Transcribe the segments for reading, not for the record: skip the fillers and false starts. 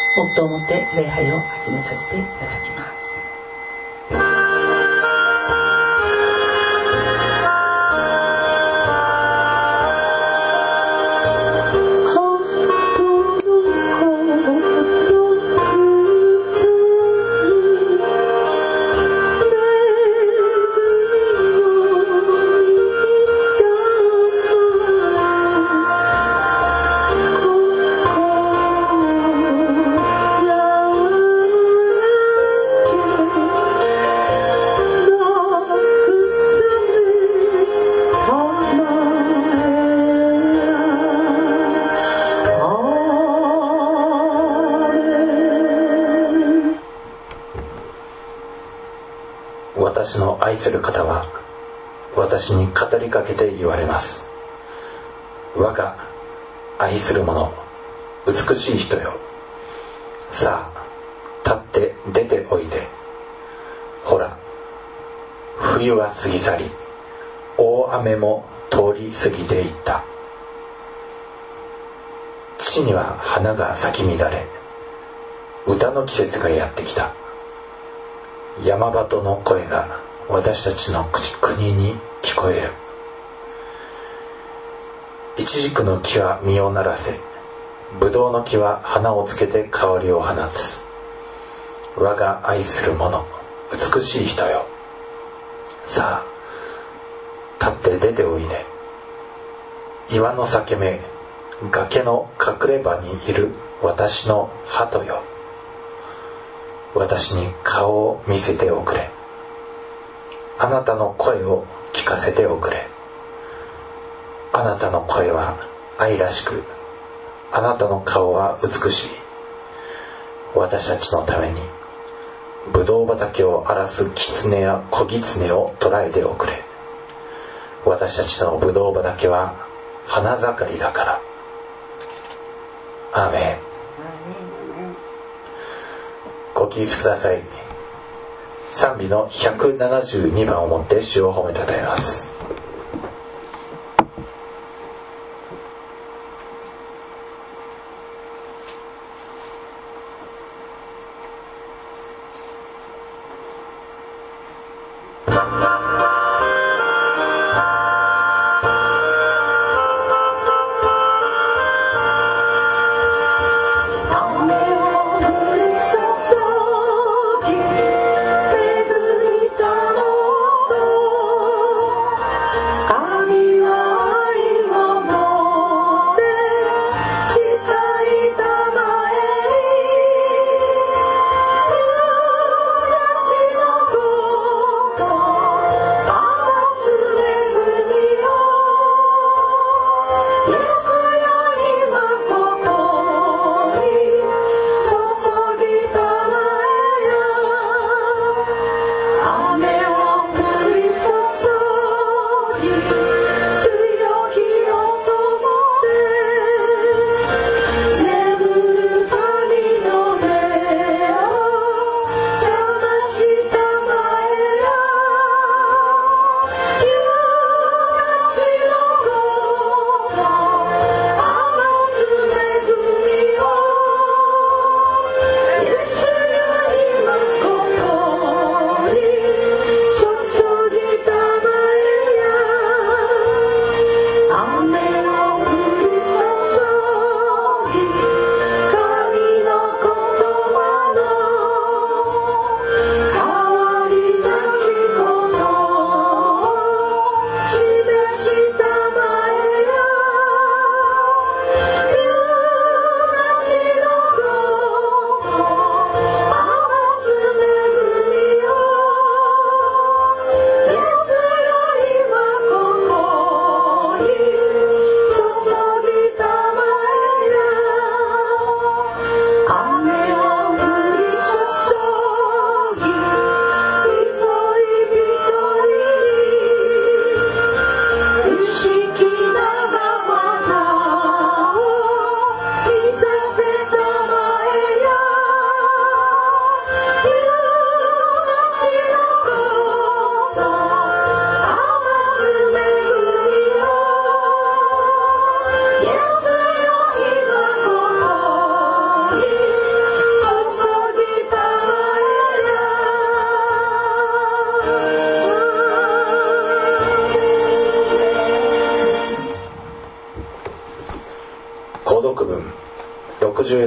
黙祷をもって礼拝を始めさせていただきます。 私の愛する方は私に語りかけて言われます。我が愛する者、美しい人よ、さあ立って出ておいで。ほら、冬は過ぎ去り、大雨も通り過ぎていった。地には花が咲き乱れ、歌の季節がやってきた。山鳩の声が私たちの国に聞こえる。イチジクの木は実をならせ、ブドウの木は花をつけて香りを放つ。我が愛する者、美しい人よ、さあ立って出ておいで。岩の裂け目、崖の隠れ場にいる私の鳩よ、私に顔を見せておくれ。あなたの声を聞かせておくれ。あなたの声は愛らしく、あなたの顔は美しい。私たちのためにブドウ畑を荒らす狐や小狐を捕らえておくれ。私たちのブドウ畑は花盛りだから。アーメン。ご起立ください。賛美の172番をもって主を褒めたたえます。 「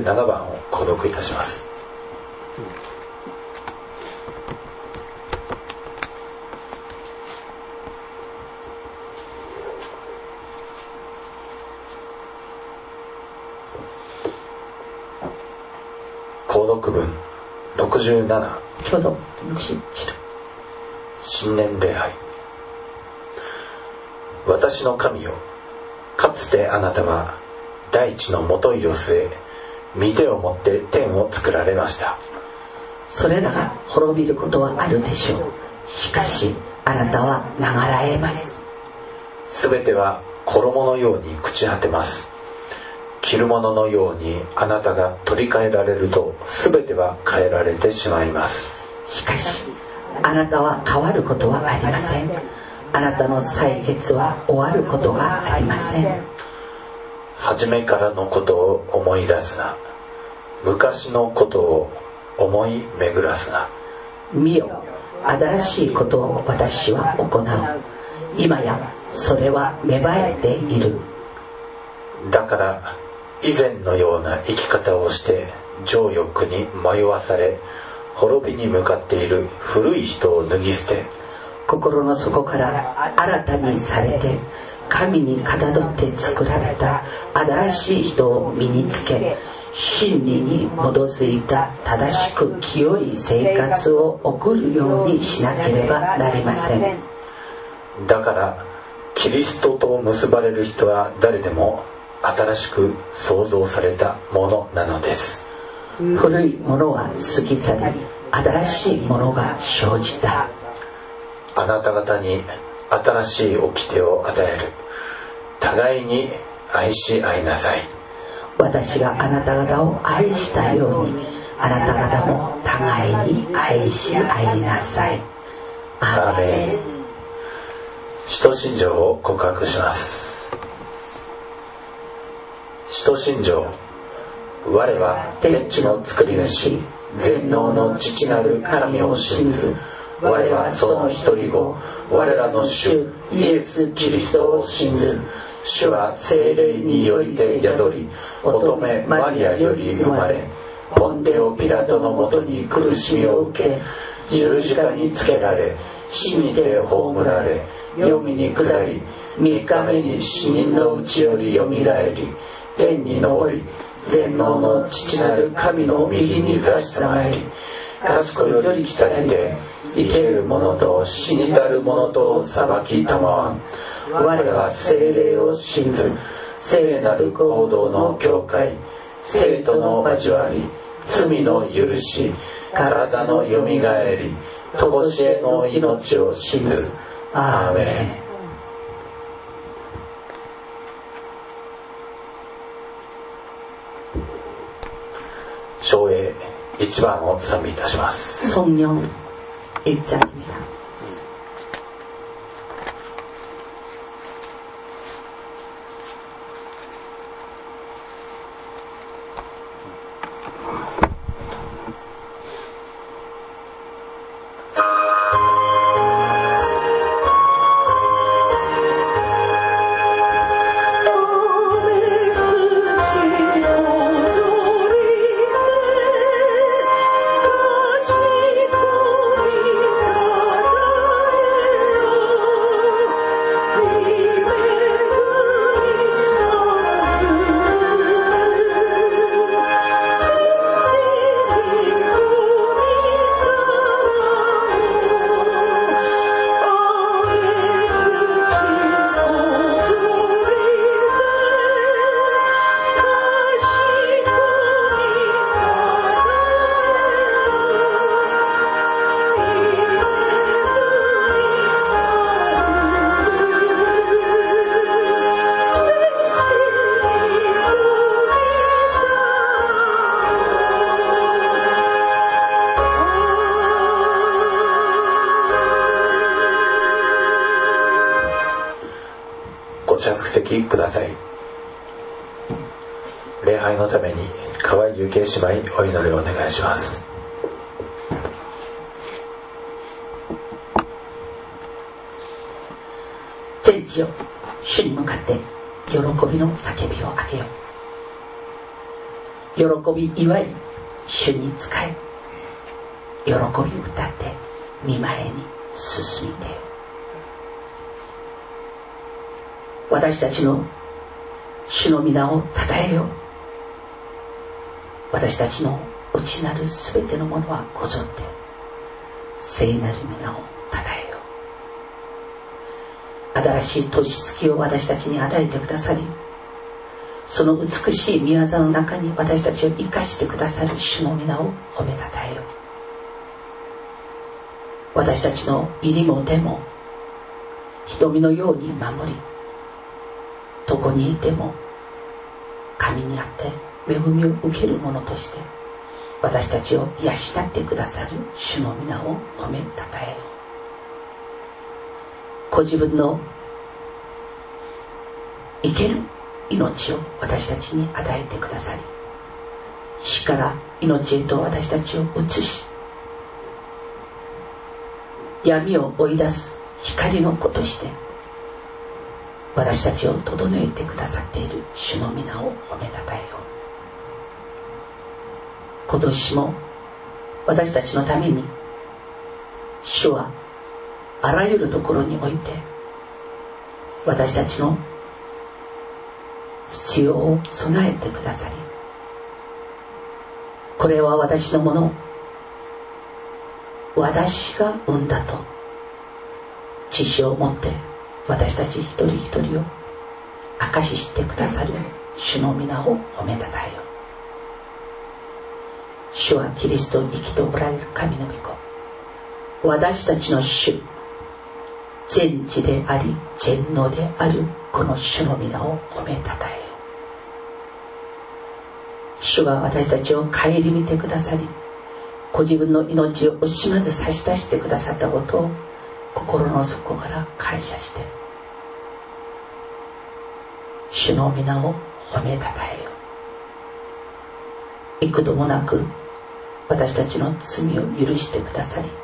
17番を購読いたします。購読文67新年礼拝。私の神よ、かつてあなたは大地のもといを据え、御手を持って天を作られました。 それらが滅びることはあるでしょう。しかしあなたは流らえます。 すべては衣のように朽ち果てます。着るもののようにあなたが取り替えられると、すべては変えられてしまいます。 しかしあなたは変わることはありません。あなたの歳月は終わることがありません。 初めからのことを思い出すな。昔のことを思い巡らすな。 見よ、新しいことを私は行う。今やそれは芽生えている。 だから以前のような生き方をして情欲に迷わされ、滅びに向かっている古い人を脱ぎ捨て、 心の底から新たにされて神にかたどって作られた新しい人を身につけ、真理に基づいた正しく清い生活を送るようにしなければなりません。 だからキリストと結ばれる人は誰でも新しく創造されたものなのです。 古いものは過ぎ去り、新しいものが生じた。 あなた方に新しい掟を与える。互いに愛し合いなさい。 私があなた方を愛したように、あなた方も互いに愛し合いなさい。アーメン。 使徒信条を告白します。使徒信条。我は天地の作り主、全能の父なる神を信ず。我はその一人子、我らの主イエス・キリストを信ず。主は聖霊によりて宿り、乙女マリアより生まれ、ポンテオピラトのもとに苦しみを受け、十字架につけられ、死にて葬られ、黄泉に下り、3日目に死人のうちよりよみがえり、天に昇り、全能の父なる神の右に座したまえり、賢より来たりて、生ける者と死にたる者とを裁きたまわん。我は聖霊を信ず。聖なる行動の教会、生徒の交わり、罪の許し、体のよみがえり、とこしえの命を信ず。アーメン。唱詠1番を賛美いたします。 성령 1장입니다. ください。礼拝のために河合ゆきえ姉妹お祈りをお願いします。 天地よ、主に向かって喜びの叫びを上げよう。 喜び祝い主に仕え、喜び歌って御前に進みて、私たちの主の皆をたたえよう。私たちの内なるすべてのものはこぞって聖なる皆をたたえよう。新しい年月を私たちに与えてくださり、その美しい御業の中に私たちを生かしてくださる主の皆を褒めたたえよう。私たちの入りも出も瞳のように守り、どこにいても神にあって恵みを受ける者として私たちを養ってくださる主の皆を褒めたたえよう。ご自分の生ける命を私たちに与えてくださり、死から命へと私たちを移し、闇を追い出す光の子として私たちを整えてくださっている主の皆を褒めたたえよう。今年も私たちのために主はあらゆるところにおいて私たちの必要を備えてくださり、これは私のもの、私が生んだと知識を持って私たち一人一人を証ししてくださる主の皆を褒めたたえよう。主はキリストを生きておられる神の御子、私たちの主、全知であり全能であるこの主の皆を褒めたたえよう。主が私たちを顧みてくださり、ご自分の命を惜しまず差し出してくださったことを心の底から感謝して主の皆を褒めたたえよう。幾度もなく私たちの罪を許してくださり、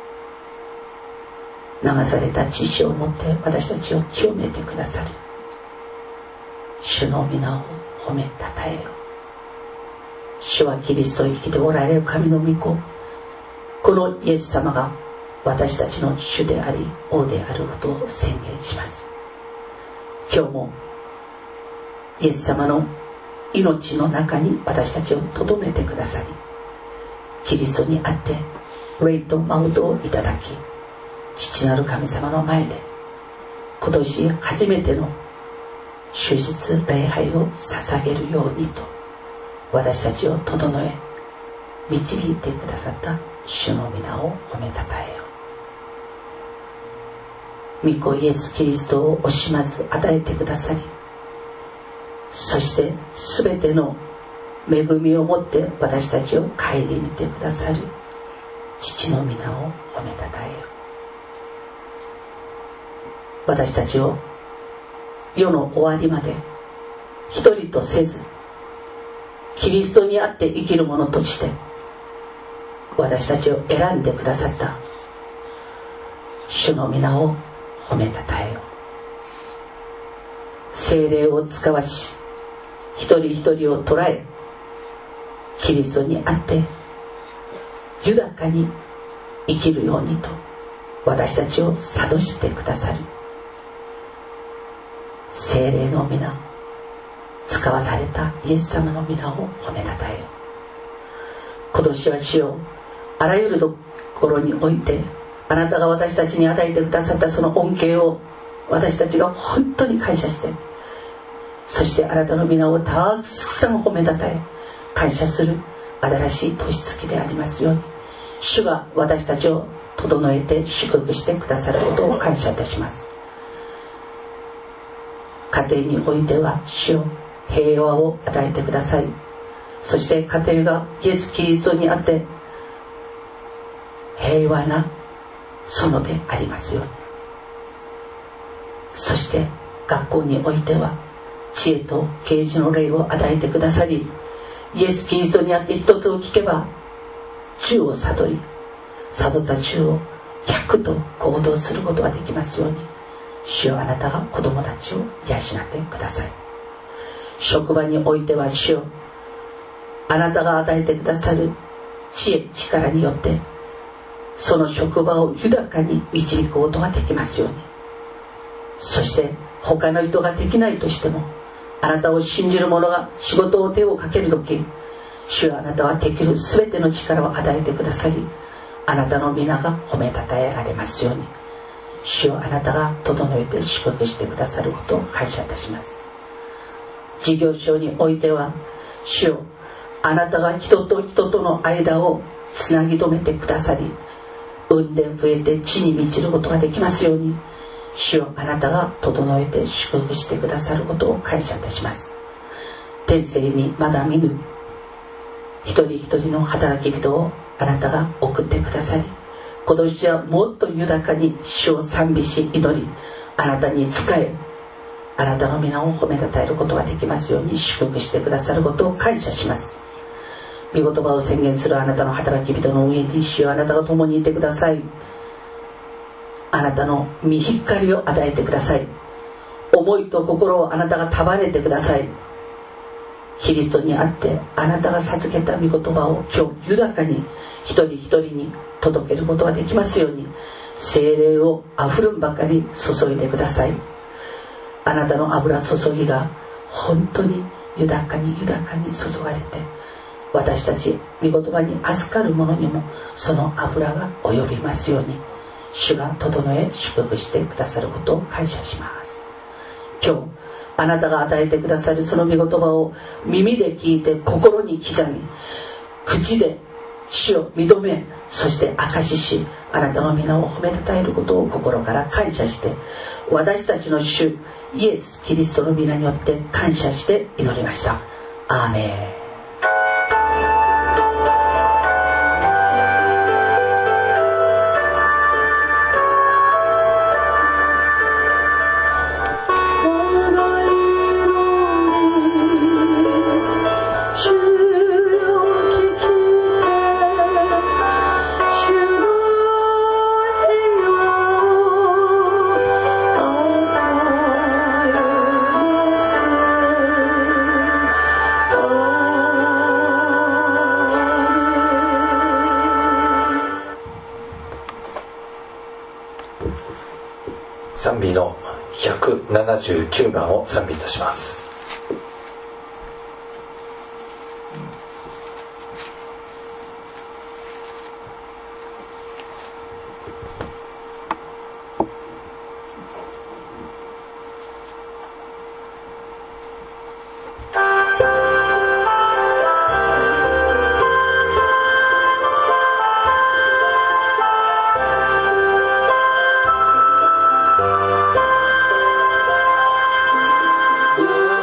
流された知識をもって私たちを清めてくださる主の皆を褒めたたえよう。主はキリストを生きておられる神の御子、このイエス様が私たちの主であり王であることを宣言します。今日もイエス様の命の中に私たちを留めてくださり、キリストにあって霊とマウトをいただき、父なる神様の前で今年初めての終日礼拝を捧げるようにと私たちを整え導いてくださった主の皆を褒めたたえよう。御子イエス・キリストを惜しまず与えてくださり、そして全ての恵みをもって私たちを顧みてくださる父の皆を褒めたたえよう。私たちを世の終わりまで一人とせずキリストにあって生きる者として私たちを選んでくださった主の皆を褒めたたえよう。聖霊を使わし一人一人を捉え、キリストにあって豊かに生きるようにと私たちを諭してくださる聖霊の皆、使わされたイエス様の皆を褒めたたえよう。今年は主よ、あらゆるところにおいてあなたが私たちに与えてくださったその恩恵を私たちが本当に感謝して、そしてあなたの皆をたくさん褒めたたえ感謝する新しい年月でありますように、主が私たちを整えて祝福してくださることを感謝いたします。家庭においては主よ、平和を与えてください。そして家庭がイエス・キリストにあって平和な園でありますように。そして学校においては知恵と啓示の霊を与えてくださり、イエス・キリストにあって一つを聞けば10を悟り、悟った10を100と行動することができますように、主よ、あなたが子供たちを養ってください。職場においては主よ、 あなたが与えてくださる知恵力によってその職場を豊かに導くことができますように。そして他の人ができないとしてもあなたを信じる者が仕事を手をかけるとき、主はあなたはできるすべての力を与えてくださり、あなたの皆が褒めたたえられますように。主をあなたが整えて祝福してくださることを感謝いたします。事業所においては、主よあなたが人と人との間をつなぎ止めてくださり、産んで増えて地に満ちることができますように、主よあなたが整えて祝福してくださることを感謝いたします。天性にまだ見ぬ一人一人の働き人をあなたが送ってくださり、今年はもっと豊かに主を賛美し祈り、あなたに仕え、あなたの皆を褒めたたえることができますように祝福してくださることを感謝します。御言葉を宣言するあなたの働き人の上に主よあなたが共にいてください。あなたの御光を与えてください。思いと心をあなたが束ねてください。キリストにあってあなたが授けた御言葉を今日豊かに一人一人に届けることができますように、聖霊をあふるんばかり注いでください。あなたの油注ぎが本当に豊かに豊かに注がれて、私たち御言葉に預かる者にもその油が及びますように、主が整え祝福してくださることを感謝します。今日あなたが与えてくださるその御言葉を耳で聞いて心に刻み、口で主を認め、そして証しし、あなたの皆を褒めたたえることを心から感謝して、私たちの主イエス・キリストの皆によって感謝して祈りました。アーメン。 賛美の179番を賛美いたします。 Oh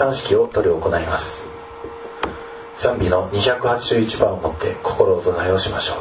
賛式を執り行います。賛美の281番をもって心を備えをしましょう。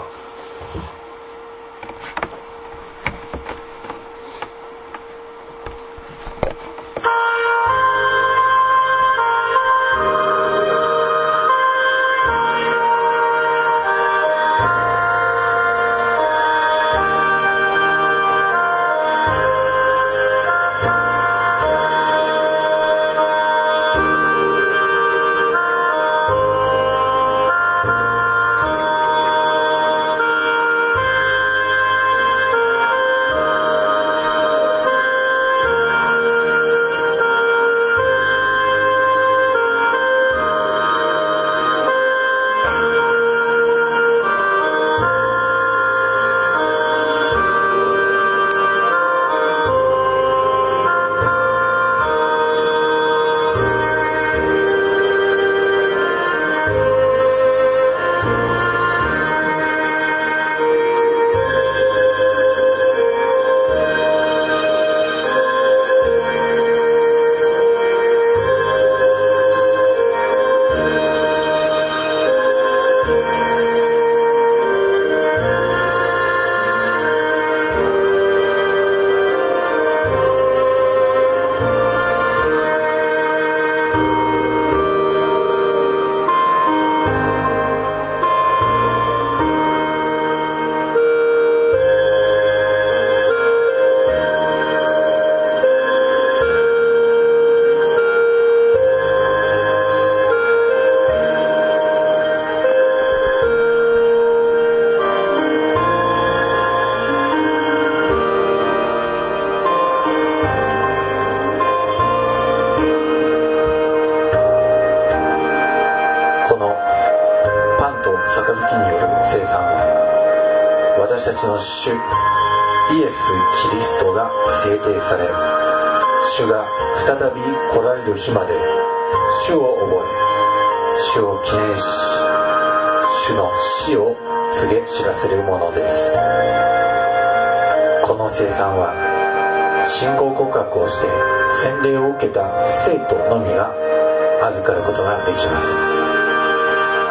主イエス・キリストが制定され、主が再び来られる日まで主を覚え、主を記念し、主の死を告げ知らせるものです。この聖餐は信仰告白をして洗礼を受けた生徒のみが預かることができます。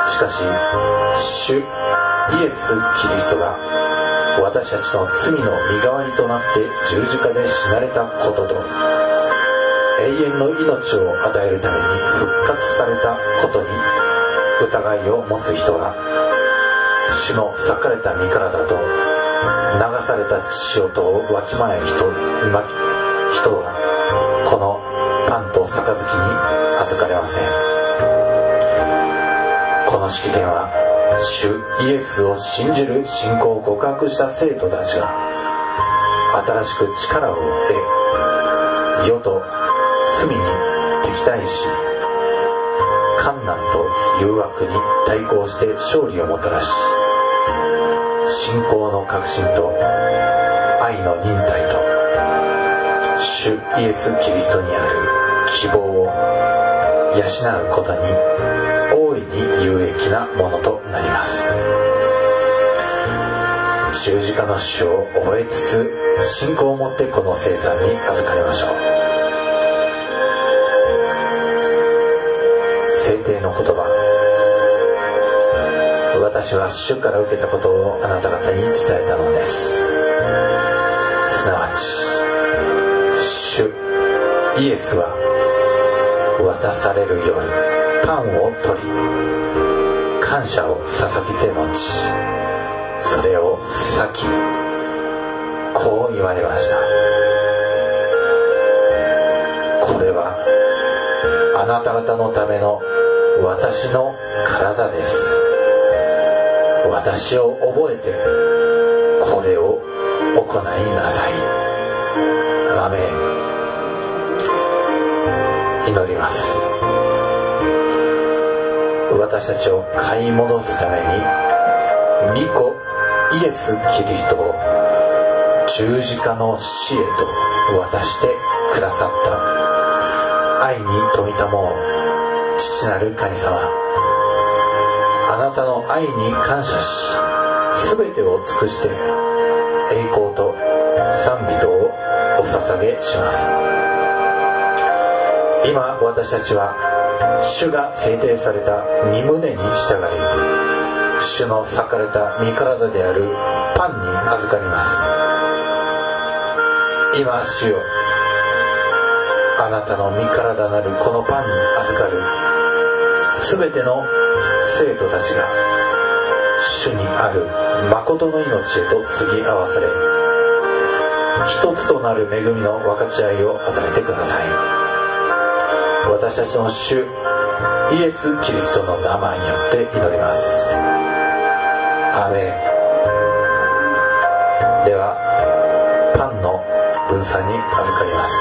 しかし主イエス・キリストが私たちの罪の身代わりとなって十字架で死なれたことと、永遠の命を与えるために復活されたことに疑いを持つ人は、主の裂かれた身体と流された血潮とをわきまえる人はこのパンと杯に預かれません。この式典は主イエスを信じる信仰を告白した生徒たちが新しく力を得、世と罪に敵対し、困難と誘惑に対抗して勝利をもたらし、信仰の確信と愛の忍耐と主イエス・キリストにある希望を養うことに大いに有益なものとなります。十字架の死を覚えつつ、信仰を持ってこの聖餐に預かりましょう。聖典の言葉、私は主から受けたことをあなた方に伝えたのです。すなわち主イエスは渡される夜パンを取り、感謝を捧げて後、それを裂き、こう言われました。これはあなた方のための私の体です。私を覚えてこれを行いなさい。アメン。祈ります。私たちを買い戻すために御子イエス・キリストを十字架の死へと渡してくださった愛に富みたもう父なる神様、あなたの愛に感謝し、全てを尽くして栄光と賛美とをお捧げします。今私たちは主が制定された身旨に従い、主の裂かれた身体であるパンに預かります。今主よ、あなたの身体なるこのパンに預かるすべての生徒たちが主にある誠の命へと継ぎ合わされ、一つとなる恵みの分かち合いを与えてください。私たちの主イエス・キリストの名前によって祈ります。アーメン。ではパンの分散に預かります。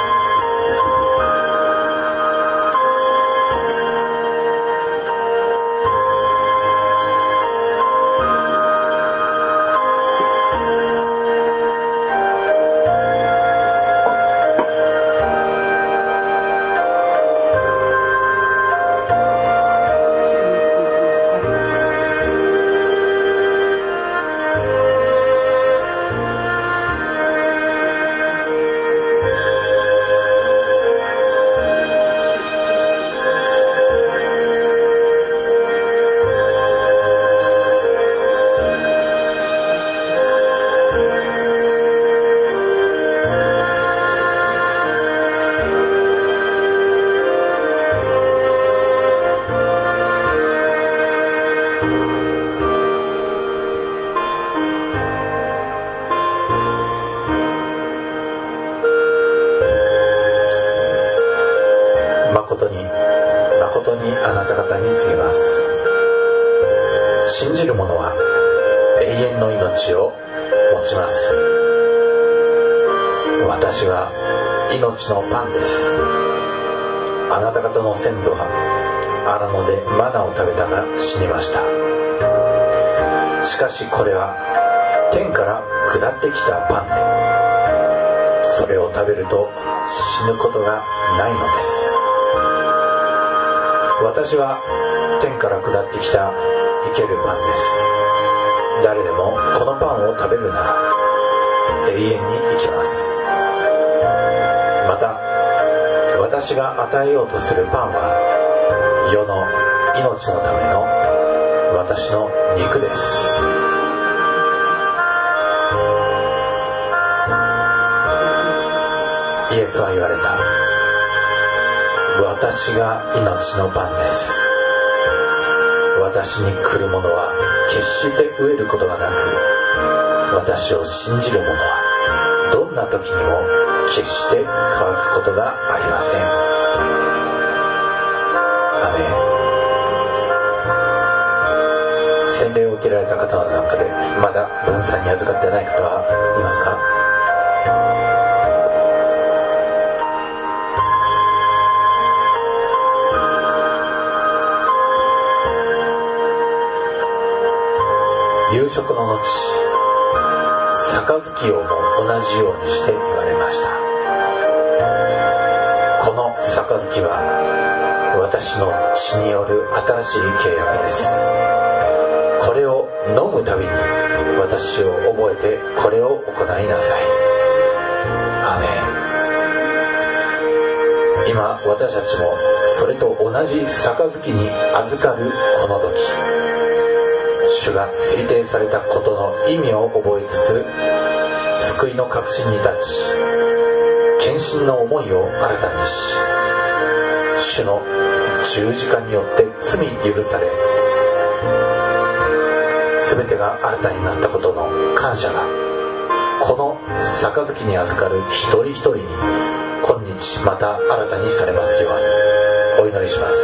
誠にあなた方に告げます。信じる者は永遠の命を持ちます。私は命のパンです。あなた方の先祖は荒野でマナを食べたが死にました。しかしこれは天から下ってきたパンで、それを食べると死ぬことがないのです。私は天から下ってきた生けるパンです。誰でもこのパンを食べるなら永遠に生きます。また私が与えようとするパンは世の命のための私の肉です。イエスは言われた。私が命のパンです。私に来る者は決して飢えることがなく、私を信じる者はどんな時にも決して乾くことがありません。アメン。洗礼を受けられた方の中でまだ分散に預かってない方はいますか？夕食の後、杯をも同じようにして言われました。この杯は私の血による新しい契約です。これを飲むたびに私を覚えてこれを行いなさい。アメン。今私たちもそれと同じ杯に預かるこの時、主が制定されたことの意味を覚えつつ、救いの確信に立ち、献身の思いを新たにし、主の十字架によって罪許され、全てが新たになったことの感謝が、この杯に預かる一人一人に今日また新たにされますようにお祈りします。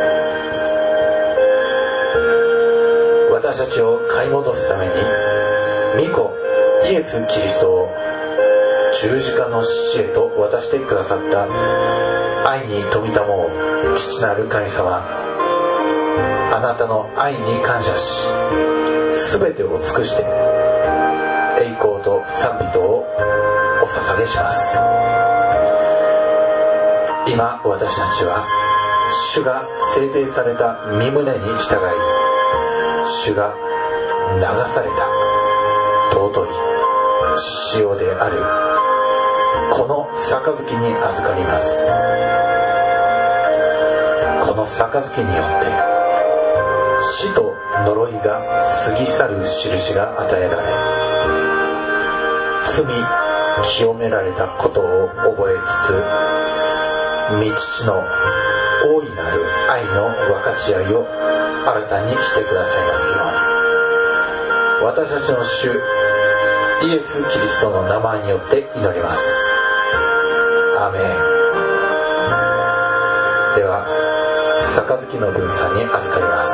私たちを買い戻すために御子イエス・キリストを十字架の死へと渡してくださった愛に富みたもう父なる神様、あなたの愛に感謝し、全てを尽くして栄光と賛美とをお捧げします。今私たちは主が制定された身旨に従い、主が流された尊い血潮であるこの杯に預かります。 この杯によって死と呪いが過ぎ去る印が与えられ、罪清められたことを覚えつつ、御父の大いなる愛の分かち合いを新たにしてくださいますように、私たちの主イエス・キリストの名前によって祈ります。アーメン。では杯の分散に預かります。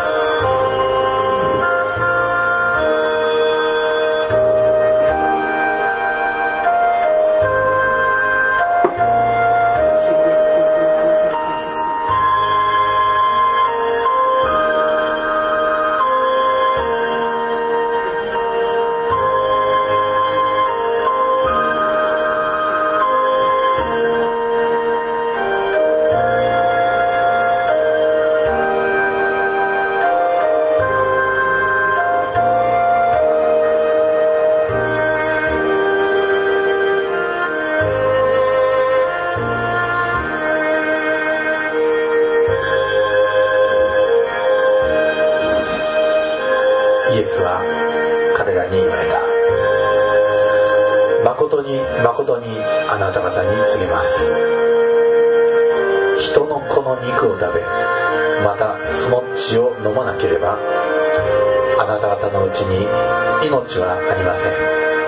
イエスは彼らに言われた。誠に誠にあなた方に告げます。人の子の肉を食べ、またその血を飲まなければ、あなた方のうちに命はありませ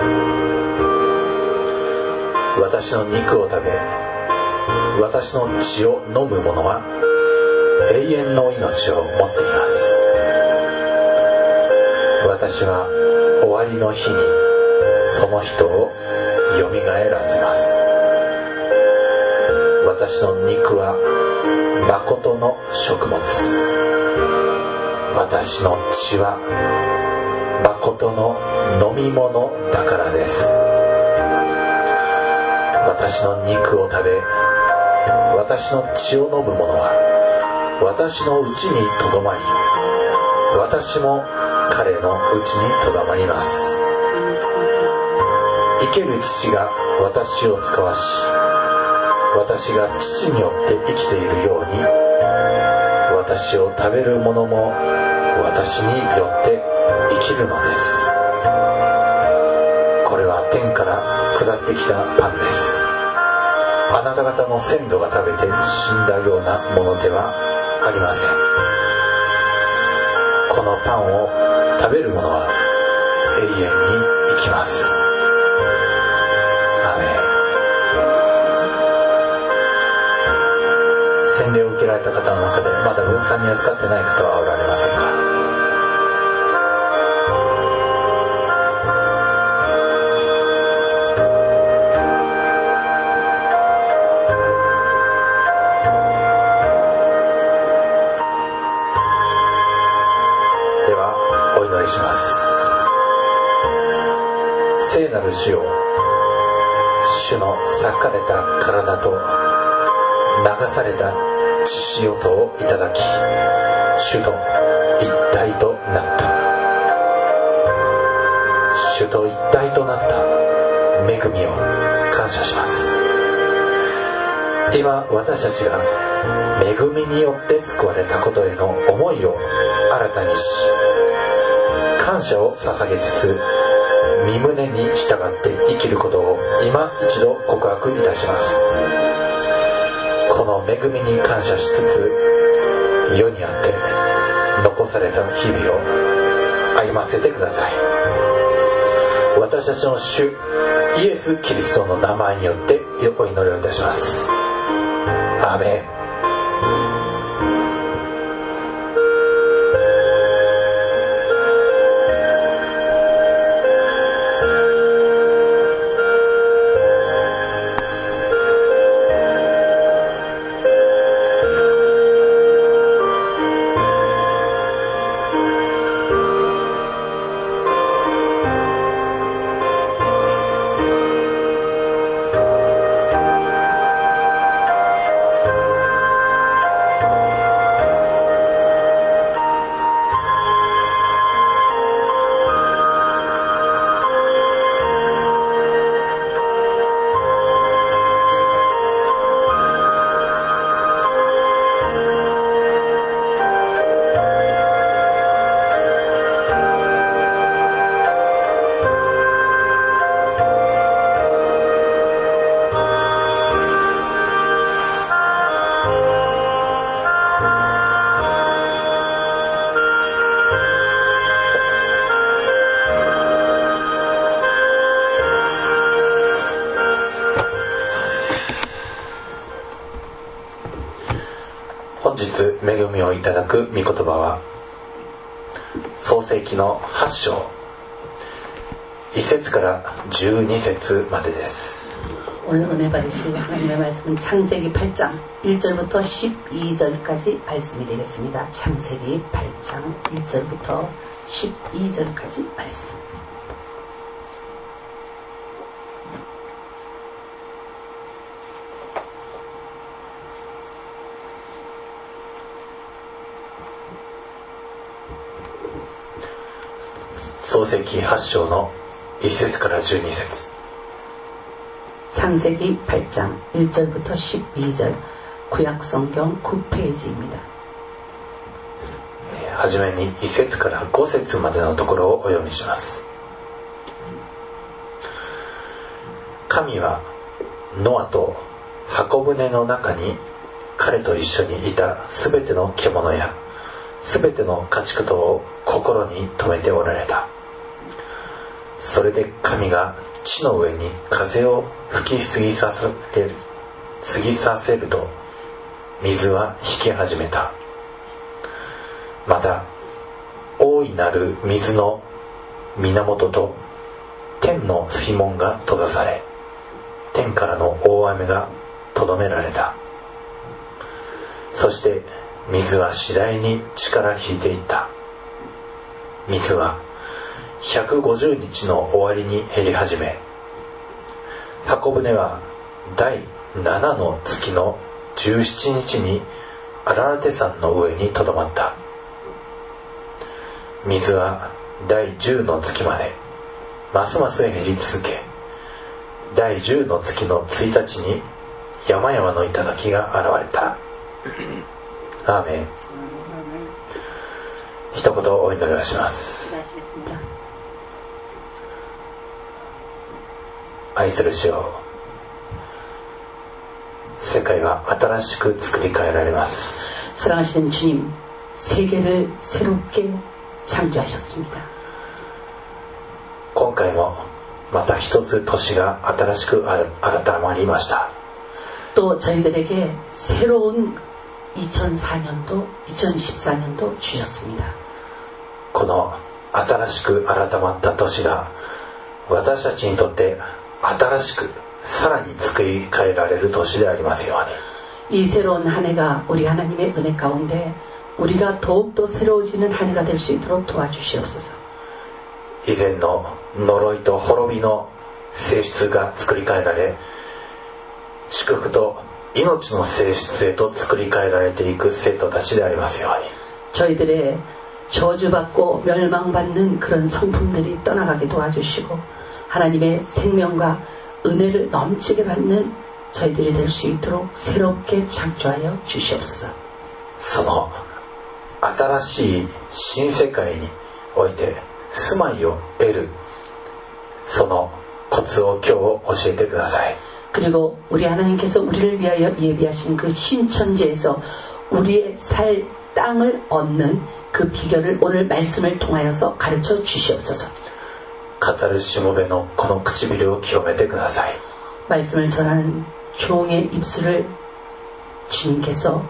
ん。私の肉を食べ、私の血を飲む者は永遠の命を持っています。私は終わりの日にその人をよみがえらせます。私の肉は誠の食物、私の血は誠の飲み物だからです。私の肉を食べ、私の血を飲む者は私のうちにとどまり、私も彼のうちにとどまります。生ける父が私を使わし、私が父によって生きているように、私を食べる者も私によって生きるのです。これは天から下ってきたパンです。あなた方の先祖が食べて死んだようなものではありません。このパンを食べる者は永遠に生きます。アーメン。洗礼を受けられた方の中でまだ分散に預かってない方はおられませんか？聖なる主よ、主の裂かれた体と流された血潮とをいただき、主と一体となった。主と一体となった恵みを感謝します。今私たちが恵みによって救われたことへの思いを新たにし、感謝を捧げつつ身旨に従って生きることを今一度告白いたします。この恵みに感謝しつつ、世にあって残された日々を歩ませてください。私たちの主イエス・キリストの名前によってお祈りをいたします。アーメン。 恵みをいただく御言葉は創世記の8章1節から12節までです。 오늘 은혜 받으실 하나님의 말씀은 창세기 8장 1절부터 12절까지 말씀이 되겠습니다. 창세기 8장 1절부터 12절까지 말씀. 소세기 8章の1節から12節 창세기 8장 1절부터 12절 구약성경 9페이지입니다. はじめに1節から5節までのところをお読みします。神はノアと箱舟の中に彼と一緒にいたすべての獣やすべての家畜とを心に留めておられた。それで神が地の上に風を吹き過ぎさせると水は引き始めた。また大いなる水の源と天の水門が閉ざされ、天からの大雨がとどめられた。そして水は次第に地から引いていった。水は150日の終わりに減り始め、箱舟は第7の月の17日にアララテ山の上にとどまった。水は第10の月までますます減り続け、第10の月の1日に山々の頂が現れた。アーメン。一言お祈りをします。愛する主よ、世界は新しく作り変えられます。 사랑하시는 주님, 세계를 새롭게 창조하셨습니다. 今回もまた一つ年が新しく改まりました。 또 저희들에게 새로운 2004년도, 2014년도 주셨습니다. この新しく改まった年が私たちにとって新しくさらに作り変えられる年でありますように。 이 새로운 한 해가 우리 하나님의 은혜 가운데 우리가 더욱더 새로워지는 한 해가 될 수 있도록 도와주시옵소서. 以前の呪いと滅びの性質が作り変えられ、祝福と命の性質へと作り変えられていく生徒たちでありますように。 저희들의 저주받고 멸망받는 그런 성품들이 떠나가게 도와주시고 하나님의 생명과 은혜를 넘치게 받는 저희들이 될 수 있도록 새롭게 창조하여 주시옵소서. その新しい新世界において住まいを得る、そのコツを今日教えてください。 그리고 우리 하나님께서 우리를 위하여 예비하신 그 신천지에서 우리의 살 땅을 얻는 그 비결을 오늘 말씀을 통하여서 가르쳐 주시옵소서. 語るしもべのこの唇を清めてください。 말씀을 전하는 종의 입술을 주님께서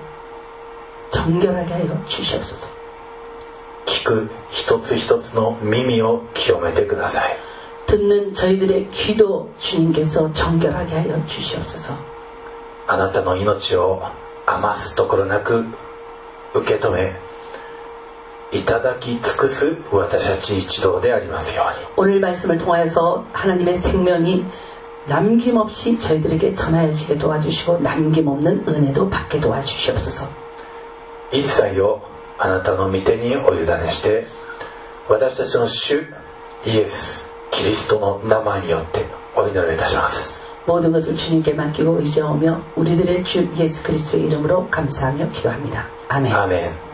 정결하게 하여 주시옵소서. 聞く一つ一つの耳を清めてください。 듣는 저희들의 귀도 주님께서 정결하게 하여 주시옵소서. あなたの命を余すところなく受け止めいただき尽くす私たち一同でありますように。 오늘 말씀을 통하여서 하나님의 생명이 남김없이 저희들에게 전하여지게 도와주시고 남김없는 은혜도 받게 도와주시옵소서. 一切をあなたの御手にお委ねして私たちの主イエスキリストの名前によってお祈りいたします。 모든 것을 주님께 맡기고 의지하며 우리들의 주 예수 그리스도의 이름으로 감사하며 기도합니다. 아멘. アーメン。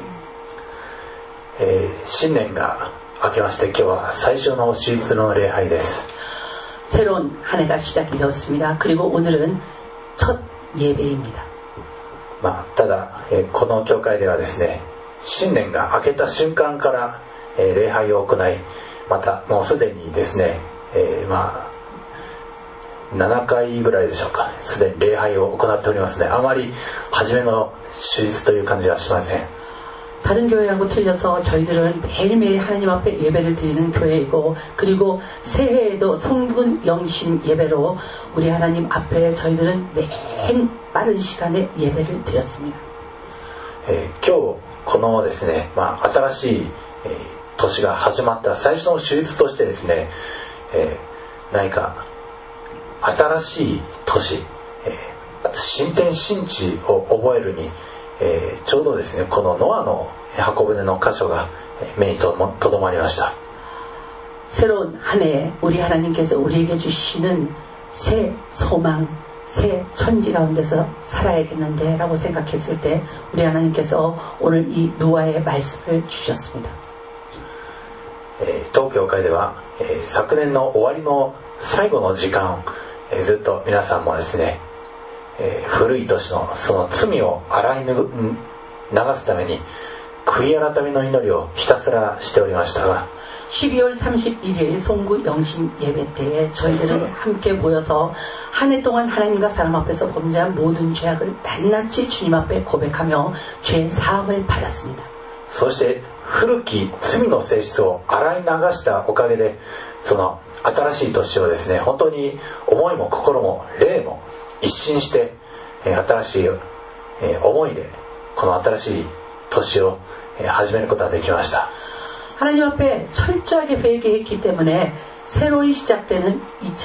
新年が明けまして今日は最初の手術の礼拝です。 새로운 한 해가 시작이 되었습니다. 그리고 오늘은 첫 예배입니다. ただ、この教会ではですね、新年が明けた瞬間から、礼拝を行い、またもうすでにですね、 7回ぐらいでしょうか、すでに礼拝を行っておりますね。あまり初めの手術という感じはしません。 다른 교회하고 틀려서 저희들은 매일매일 하나님 앞에 예배를 드리는 교회이고, 그리고 새해에도 성군 영신 예배로 우리 하나님 앞에 저희들은 매일 빠른 시간에 예배를 드렸습니다. 今日このですね、新しい、年が始まった最初の手術としてですね、何か新しい年、新天新地を覚えるに、ちょうどですね、このノアの箱舟の箇所が目にとどまりました。 새로운 한 해 우리 하나님께서 우리에게 주시는 새 소망, 새 천지 가운데서 살아야겠는데 라고 생각했을 때 우리 하나님께서 오늘 이 노아의 말씀을 주셨습니다. 当教会では、昨年の終わりの最後の時間、ずっと皆さんもですね、古い年のその罪を洗い流すために悔い改めの祈りをひたすらしておりましたが、 12월 31일 송구 영신 예배 때에 저희들은 함께 모여서 한 해 동안 하나님과 사람 앞에서 범죄한 모든 죄악을 낱낱이 주님 앞에 고백하며 죄 사함을 받았습니다. そして古き罪の性質を洗い流したおかげで、その新しい年をですね、本当に思いも心も霊も一新して、新しい思いでこの新しい年を始めることができました。 하나님 앞에 철저하게 회개했기 때문에 새로이 시작되는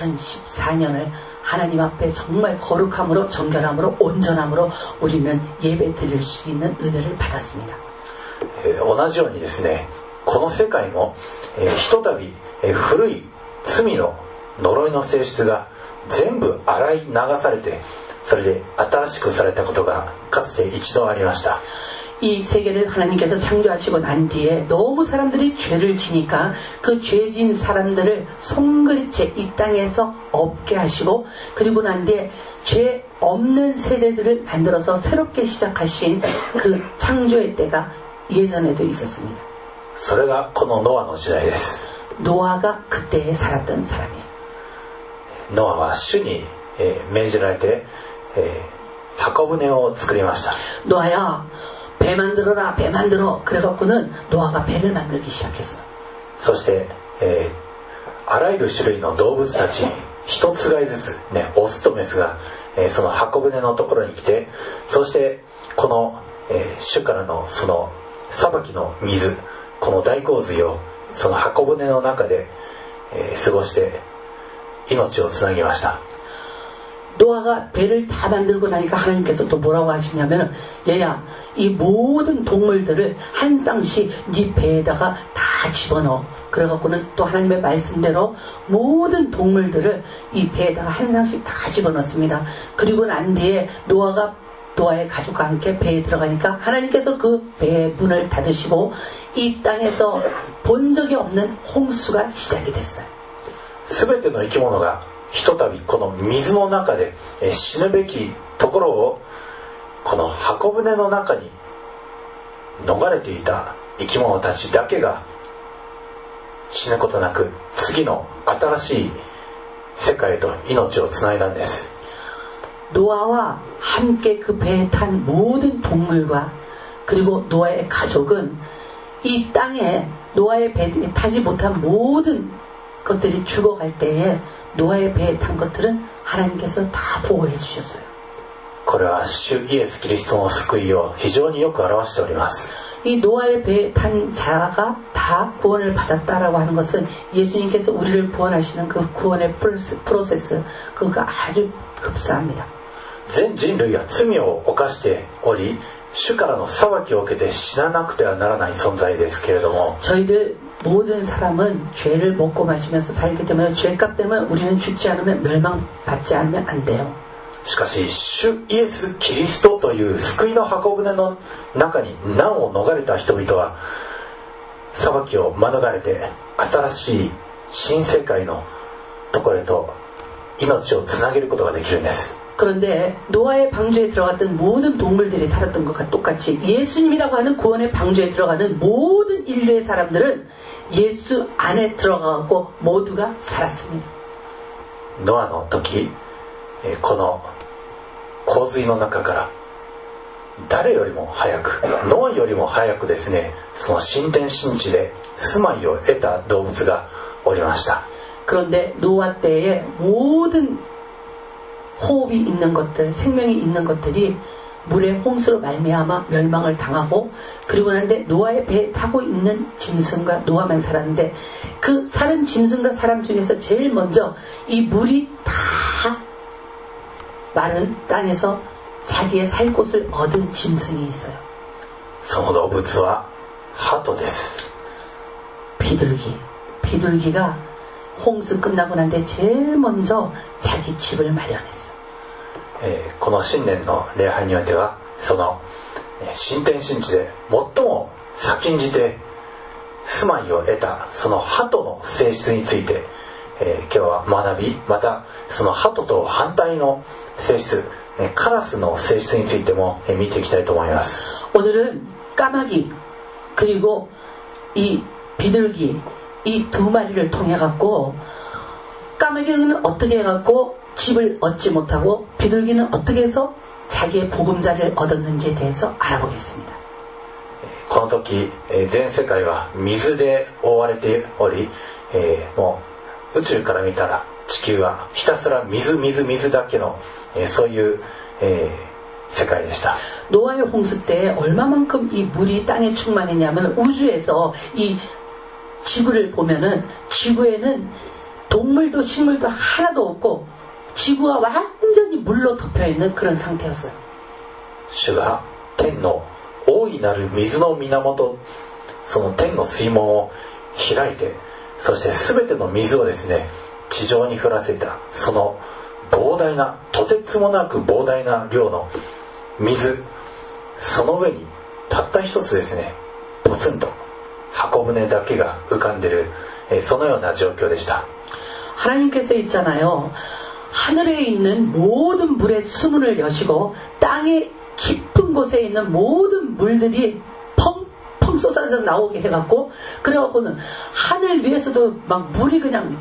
2014년을 하나님 앞에 정말 거룩함으로, 정결함으로, 온전함으로 우리는 예배 드릴 수 있는 은혜를 받았습니다. 同じようにですね、この世界もひとたび古い罪の呪いの性質が全部洗い流されて、それで新しくされたことがかつて一度ありました。 이 세계를 하나님께서 창조하시고 난 뒤에 너무 사람들이 죄를 지니까 그 죄진 사람들을 손그릇째 이 땅에서 없게 하시고, 그리고 난 뒤에 죄 없는 세대들을 만들어서 새롭게 시작하신 그 창조의 때가 예전에도 있었습니다. それがこのノアの時代です。 노아가 그때에 살았던 사람이에요. ノアは主に命じられて箱舟を作りました。 노아야, 배 만들어라, 배 만들어. 그래갖고는 노아가 배를 만들기 시작했어. そして、あらゆる種類の動物たち一つがいずつ、ね、オスとメスが、その箱舟のところに来て、そしてこの、主からのその裁きの水、この大洪水をその箱舟の中で、過ごして命をつなぎました。 노아가 배를 다 만들고 나니까 하나님께서 또 뭐라고 하시냐면, 얘야, 이 모든 동물들을 한 쌍씩 네 배에다가 다 집어넣어. 그래갖고는 또 하나님의 말씀대로 모든 동물들을 이 배에다가 한 쌍씩 다 집어넣습니다. 그리고 난 뒤에 노아의 가족과 함께 배에 들어가니까 하나님께서 그 배의 문을 닫으시고 이 땅에서 본 적이 없는 홍수가 시작이 됐어요. 全ての生き物がひとたびこの水の中で死ぬべきところをこの箱舟の中に逃れていた生き物たちだけが死ぬことなく次の新しい世界へと命をつないだんです。 노아와 함께 그 배에 탄 모든 동물과 그리고 노아의 가족은 이 땅에 노아의 배에 타지 못한 모든 것들이 죽어갈 때에 노아의 배에 탄 것들은 하나님께서 다 보호해 주셨어요. これは主イエス・キリストの救いを非常によく表しております。 이 노아의 배에 탄 자가 다 구원을 받았다라고 하는 것은 예수님께서 우리를 구원하시는 그 구원의 프로세스, 그가 아주 급사합니다. 全人類が罪を犯しており、主からの裁きを受けて死ななくてはならない存在ですけれども、 저희들 모든 사람은 죄를 먹고 마시면서 살기 때문에 죄값 때문에 우리는 죽지 않으면 멸망받지 않으면 안 돼요. しかし主イエス・キリストという救いの箱舟の中に難を逃れた人々は裁きを免れて新しい新世界のところへと命をつなげることができるんです。 그런데 노아의 방주에 들어갔던 모든 동물들이 살았던 것과 똑같이 예수님이라고 하는 구원의 방주에 들어가는 모든 인류의 사람들은 예수 안에 들어가고 모두가 살았습니다. ノアの時、この洪水の中から誰よりも早く、ノアよりも早くですね、その新天新地で住まいを得た動物がおりました。 그런데 노아 때에 모든 호흡이 있는 것들, 생명이 있는 것들이 물의 홍수로 말미암아 멸망을 당하고, 그리고 나는데 노아의 배에 타고 있는 짐승과 노아만 살았는데, 그 사는 짐승과 사람 중에서 제일 먼저 이 물이 다 마른 땅에서 자기의 살 곳을 얻은 짐승이 있어요. その動物は鳩です。 비둘기가 홍수 끝나고 난 뒤에 제일 먼저 자기 집을 마련했어. この新年の礼拝においては、その新天新地で最も先んじて住まいを得たその鳩の性質について、今日は学び、またその鳩と反対の性質、カラスの性質についても見ていきたいと思います。 오늘은 까마귀 그리고 이 비둘기 이 두 마리를 통해 갖고, 까마귀는 어떻게 해갖고 집을 얻지 못하고 비둘기는 어떻게 해서 자기의 보금자리를 얻었는지에 대해서 알아보겠습니다. この時、全世界は水で覆われており、もう宇宙から見たら地球はひたすら水だけの、そういう、世界でした。 노아의 홍수 때 얼마만큼 이 물이 땅에 충만했냐면, 우주에서 이 지구를 보면은 지구에는 동물도 식물도 하나도 없고 지구가 완전히 물로 덮여있는 그런 상태였어요. 主が天の大いなる水の源、その天の水門を開いて、そして全ての水をですね、地上に降らせた、その膨大な、とてつもなく膨大な量の水、その上にたった一つですね、ポツンと箱舟だけが浮かんでいる、そのような状況でした。 하나님께서 있잖아요. 하늘에 있는 모든 물의 수문을 여시고 땅의 깊은 곳에 있는 모든 물들이 펑펑 쏟아져 나오게 해갖고, 그래갖고는 하늘 위에서도 막 물이 그냥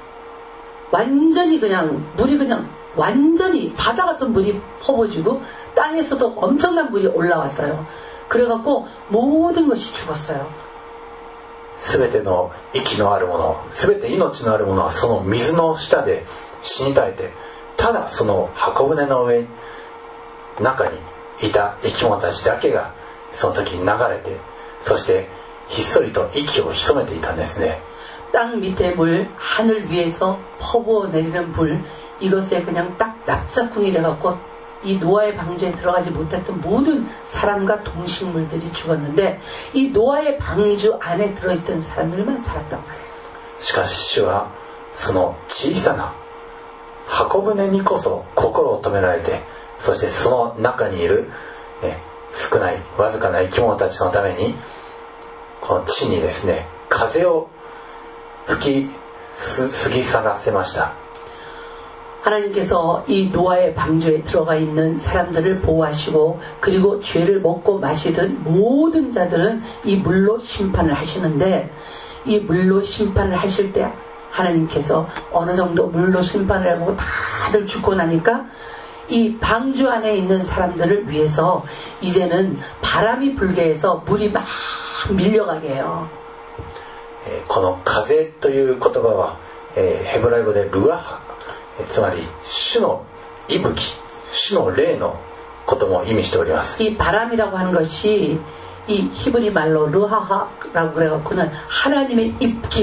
완전히 바다 같은 물이 퍼부어지고 땅에서도 엄청난 물이 올라왔어요. 그래갖고 모든 것이 죽었어요. 全ての息のあるもの、全て命のあるものはその水の下で死に絶えて、ただその箱舟の上中にいた生き物たちだけがその時に流れて、そしてひっそりと息を潜めていたんですね。 땅 밑의 물, 하늘 위에서 퍼부어 내리는 불, 이것에 그냥 딱 납작궁이 돼갖고 이 노아의 방주에 들어가지 못했던 모든 사람과 동식물들이 죽었는데, 이 노아의 방주 안에 들어있던 사람들만 살았단 말이에요. しかし主はその小さな箱舟にこそ心を止められて、そしてその中にいる、少ないわずかな生き物たちのために、この地にですね、風を吹き過ぎ去らせました。 하나님께서 이 노아의 방주에 들어가 있는 사람들을 보호하시고, 그리고 죄를 먹고 마시던 모든 자들은 이 물로 심판을 하시는데, 이 물로 심판을 하실 때 하나님께서 어느 정도 물로 심판을 하고 다들 죽고 나니까 이 방주 안에 있는 사람들을 위해서 이제는 바람이 불게 해서 물이 막 밀려가게 해요. この風という言葉は、ヘブライ語でルアハ、つまり主の息吹、主の霊のことも意味しております。 이 바람이라고 하는 것이 이 히브리 말로 르하하라고 그래갖고는 하나님의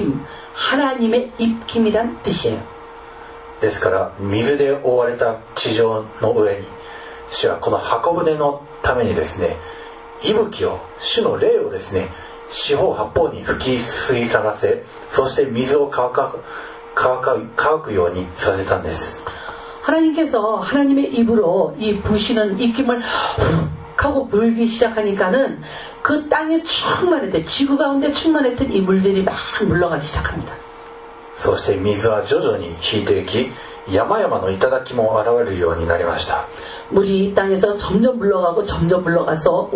입김이란 뜻이에요. ですから水で覆われた地上の上に、主はこの箱舟のためにですね、息吹を、主の霊をですね、四方八方に吹き吸い去らせ、そして水を乾くようにさせたんです。 하나님께서 하나님의 입으로 이 부시는 입김을 하고 불기 시작하니까는 그 땅에 충만했던, 지구 가운데 충만했던 이 물들이 막 물러가기 시작합니다. そして水は徐々に引いていき、山々の頂も現れるようになりました。 물이 땅에서 점점 물러가서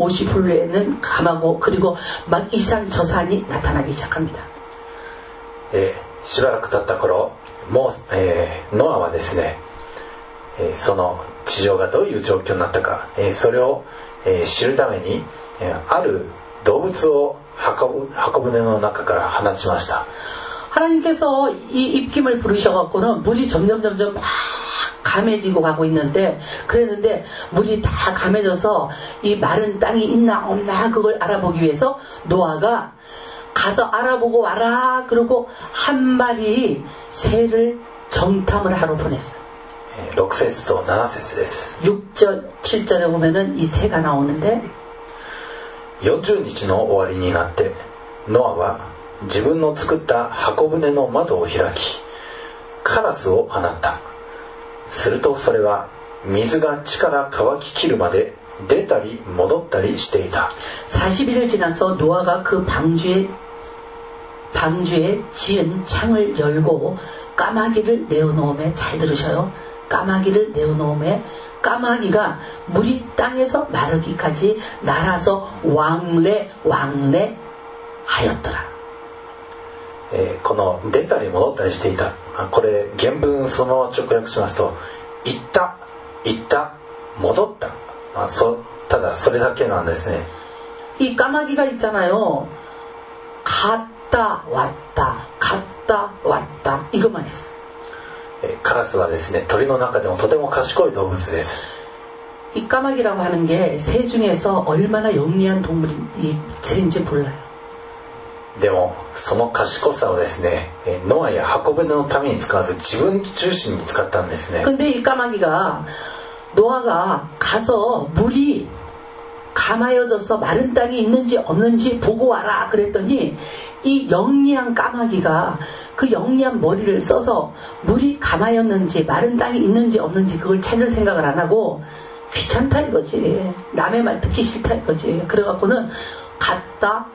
50풀에는 감하고, 그리고 막 이 산 저 산이 나타나기 시작합니다. しばらく経った頃、もう、ノアはですね、その地上がどういう状況になったか、それを、知るために、ある動物を箱舟の中から放ちました。 하나님께서 이 입김을 부르셔갖고는 물이 점점 막 감해지고 가고 있는데, 그랬는데 물이 다 감해져서 이 마른 땅이 있나 없나 그걸 알아보기 위해서 노아가 가서 알아보고 와라 그러고 한 마리 새를 정탐을 하러 보냈어요. 6節と7節です。 6절 7절에 보면은 이 새가 나오는데, 40日の終わりになってノアは自分の作った箱舟の窓を開きカラスを放った。するとそれは水が地から乾ききるまで出たり戻ったりしていた。 40일을 지나서 노아가 그 방주에 지은 창을 열고 까마귀를 내어놓음에, 잘 들으셔요. 까마귀를 내어놓음에 까마귀가 물이 땅에서 마르기까지 날아서 왕래 하였더라. この出たり戻ったりしていた、これ原文そのまま直訳しますと、行った戻った、ただそれだけなんですね。 이 까마귀가 있잖아요. 갔다 왔다 이것만 했어. カラスはですね、鳥の中でもとても賢い動物です。 이 까마귀라고 하는 게 새 중에서 얼마나 영리한 동물이 새인지 몰라요. でもその賢さをですね、ノアや箱舟のために使わず自分中心に使ったんですね。 근데 이 까마귀가 노아가 가서 물이 감아여져서 마른 땅이 있는지 없는지 보고 와라 그랬더니 이 영리한 까마귀가 그 영리한 머리를 써서 물이 감아였는지 마른 땅이 있는지 없는지 그걸 찾을 생각을 안 하고 귀찮다 이거지. 남의 말 듣기 싫다 이거지. 그래갖고는 갔다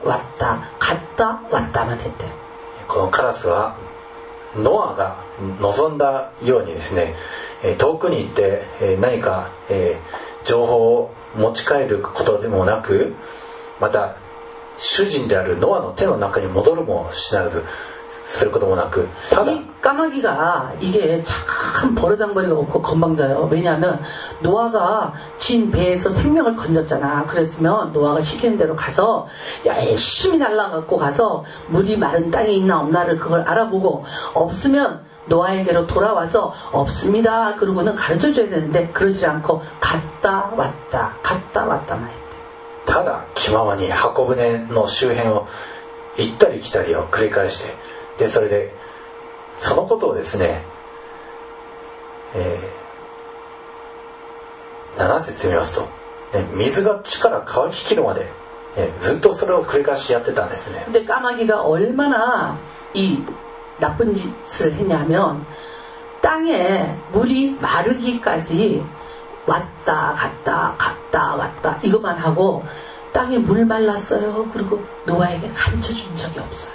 왔다만 했대. このカラスはノアが望んだようにですね、遠くに行って何か情報を持ち帰ることでもなく、また主人であるノアの手の中に戻るもしならずすることもなく、ただ 이 까마귀가 이게 참 버르장머리가 없고 건방져요. 왜냐하면 노아가 진 배에서 생명을 건졌잖아. 그랬으면 노아가 시키는 대로 가서 열심히 날아갖고 가서 물이 마른 땅이 있나 없나를 그걸 알아보고 없으면 노아에게로 돌아와서 없습니다 그러고는 가르쳐줘야 되는데 그러지 않고 갔다 왔다만 했대. ただ気ままに箱舟の周辺を行ったり来たりを繰り返して、でそれでそのことをですね、7節見ますと、水が地から乾ききるまで、ずっとそれを繰り返しやってたんですね。 근데 까마귀가 얼마나 이 나쁜 짓을 했냐면 땅에 물이 마르기까지 왔다 갔다 이것만 하고 땅에 물 말랐어요. 그리고 노아에게 가르쳐준 적이 없어요.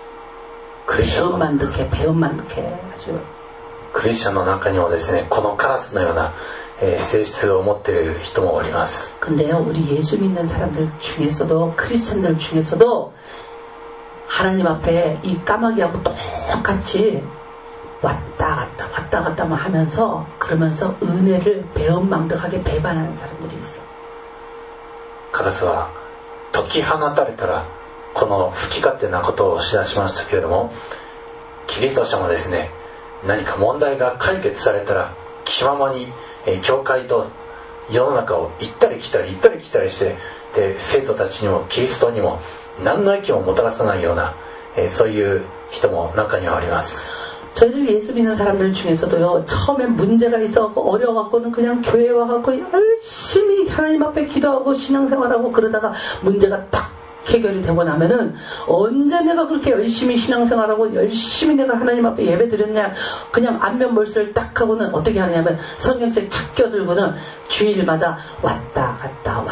배움만 득해 아주. クリスチャンの中にもですね、このカラスのような、性質を持っている人もおります。 근데요, 우리 예수 믿는 사람들 중에서도 크리스천들 중에서도 하나님 앞에 이 까마귀하고 똑같이 왔다 갔다만 하면서 그러면서 은혜를 배은망덕하게 배반하는 사람들이 있어. カラスは解き放たれたらこの好き勝手なことをしだしましたけれども、キリスト者もですね、何か問題が解決されたら気ままに教会と世の中を行ったり来たりして、で生徒たちにもキリストにも何の益ももたらさないような、そういう人も中にはあります。 저희들 예수 믿는 사람들 중에서도요, 처음에 문제가 있어갖고 어려워갖고는 그냥 교회에 와갖고 열심히 하나님 앞에 기도하고 신앙생활하고 그러다가 문제가 딱 해결이 되고 나면은 언제 내가 그렇게 열심히 신앙생활하고 열심히 내가 하나님 앞에 예배 드렸냐, 그냥 안면몰수를 딱 하고는 어떻게 하느냐면 성경책 착 껴들고는 주일마다 왔다 갔다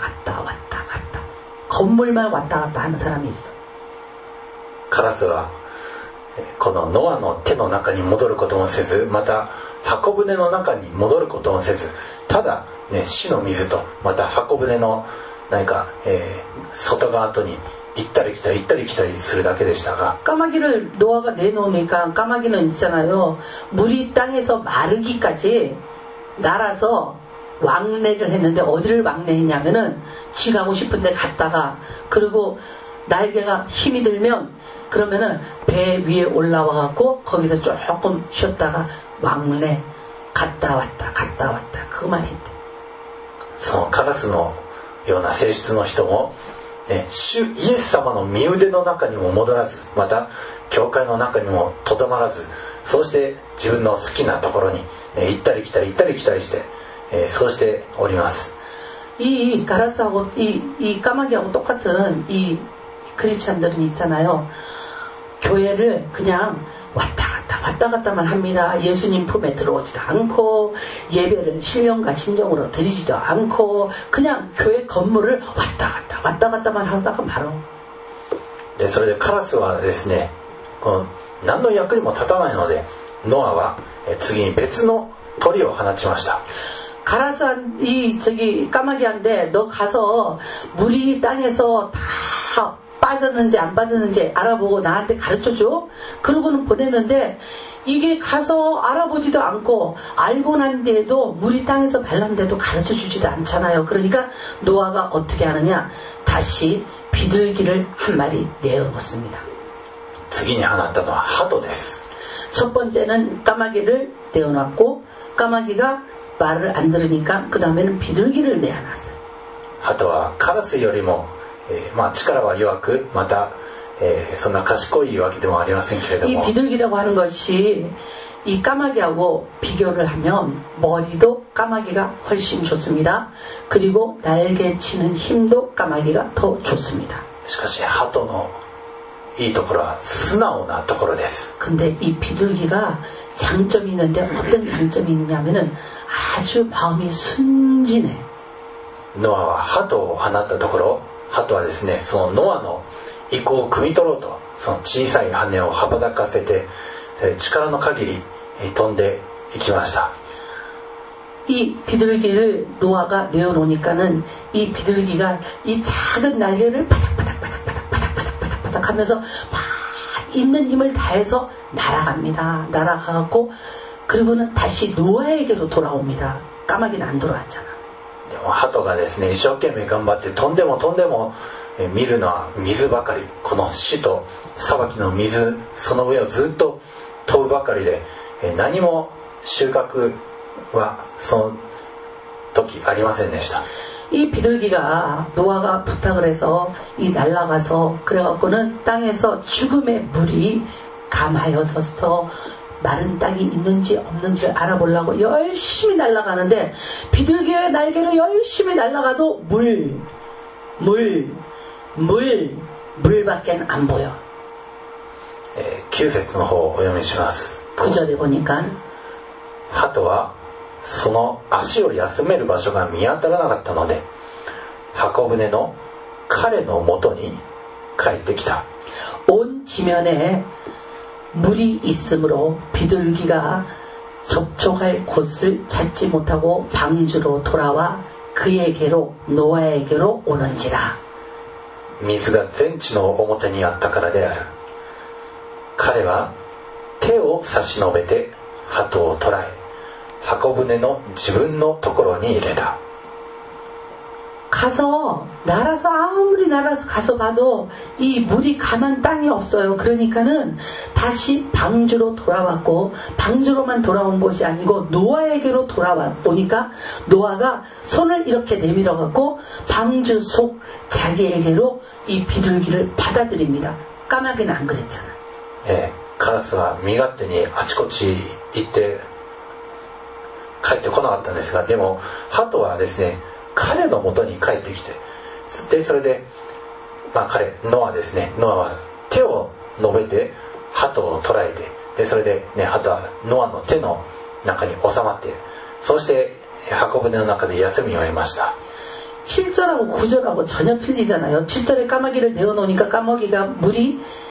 건물만 왔다 갔다 하는 사람이 있어. カラスはこのノアの手の中に戻ることもせず、また箱舟の中に戻ることもせず、ただ、死の水とまた箱舟の何か、外側とに行ったり来たり行ったり来たりするだけでしたが 까마귀를 노아가 내놓으니까 까마귀는 있잖아요. 물이 땅에서 마르기까지 날아서 왕래를 했는데 어디를 왕래했냐면은 지 가고 싶은데 갔다가 그리고 날개가 힘이 들면 그러면은 배 위에 올라와 갖고 거기서 조금 쉬었다가 왕래 갔다 왔다 그만 했대. そのカラスのような性質の人も、主イエス様の身腕の中にも戻らず、また教会の中にもとどまらず、そうして自分の好きなところに、行ったり来たりして、そうしております。 이 가라스하고 이 까마귀하고 똑같은 이 크리스찬들은 있잖아요. 교회를 그냥 왔다 갔다만 합니다. 예수님 품에 들어오지도 않고 예배를 신령과 진정으로 드리지도 않고 그냥 교회 건물을 왔다 갔다만 하다가 말어. それでカラスはですね、この何の役にも立たないので、ノアは次に別の鳥を放ちました。 가라스한 까마귀한테 너 가서 물이 땅에서 다 빠졌는지 안 빠졌는지 알아보고 나한테 가르쳐줘. 그러고는 보냈는데 이게 가서 알아보지도 않고 알고 난 뒤에도 물이 땅에서 말랐는데도 가르쳐주지도 않잖아요. 그러니까 노아가 어떻게 하느냐, 다시 비둘기를 한 마리 내어놓습니다. 次に放ったのは鳩です。 첫 번째는 까마귀를 내어놨고 까마귀가 말을 안 들으니까 그 다음에는 비둘기를 내어놨어요. 鳩はカラスよりも、力は弱く、また、そんな賢いわけでもありませんけれども、 이 비둘기라고 하는 것이 이 까마귀하고 비교를 하면 머리도 까마귀가 훨씬 좋습니다. 그리고 날개 치는 힘도 까마귀가 더 좋습니다. しかし鳩のいいところは素直なところです。 근데 이 비둘기가 장점이 있는데 어떤 장점이 있냐면은 아주 마음이 순진해. ノアは鳩を放ったところ、鳩はですね、そのノアの意向を汲み取ろうと、その小さい羽を羽ばたかせて力の限り飛んでいきました。 이 비둘기를 노아가 내어놓으니까는 이 비둘기가 이 작은 날개를 바닥바닥 하면서 막 있는 힘을 다해서 날아갑니다. 날아가고 그리고는 다시 노아에게로 돌아옵니다. 까마귀는 안 돌아왔잖아. 鳩がですね、一生懸命頑張って飛んでも見るのは水ばかり、この死と裁きの水、その上をずっと飛ぶばかりで、何も収穫はその時ありませんでした。 이 비둘기가 노아가 부탁을 해서 이 날아가서 그래갖고는 땅에서 죽음의 물이 감하여져서 마른 땅이 있는지 없는지를 알아보려고 열심히 날아가는데 비둘기의 날개로 열심히 날아가도 물밖에 안 보여. 9節の方をお読みします。 9절에 보니까 鳩はその足を休める場所が見当たらなかったので、箱舟の彼のもとに帰ってきた。 온 지면에 물이 있으므로 비둘기가 접촉할 곳을 찾지 못하고 방주로 돌아와 그에게로 노아에게로 오는지라. 水が全地の表にあったからである。彼は手を差し伸べて鳩を捕らえ、箱舟の自分のところに入れた。 가서 날아서 아무리 날아서 가서 봐도 이 물이 가만 땅이 없어요. 그러니까는 다시 방주로 돌아왔고 방주로만 돌아온 것이 아니고 노아에게로 돌아오니까 노아가 손을 이렇게 내밀어 갖고 방주 속 자기에게로 이 비둘기를 받아들입니다. 까마귀는 안 그랬잖아. カラスは身勝手にあちこち行って帰ってこなかったんですが、でも鳩はですね、彼の元に帰ってきて、でそれで、ノアですね、ノアは手を伸べて鳩を捕らえて、でそれで、鳩はノアの手の中に収まって、そして箱舟の中で休みを得ました。 7절하고 9절하고 전혀 틀리잖아요. 7절에 까마귀를 내어놓으니까 까마귀가 물이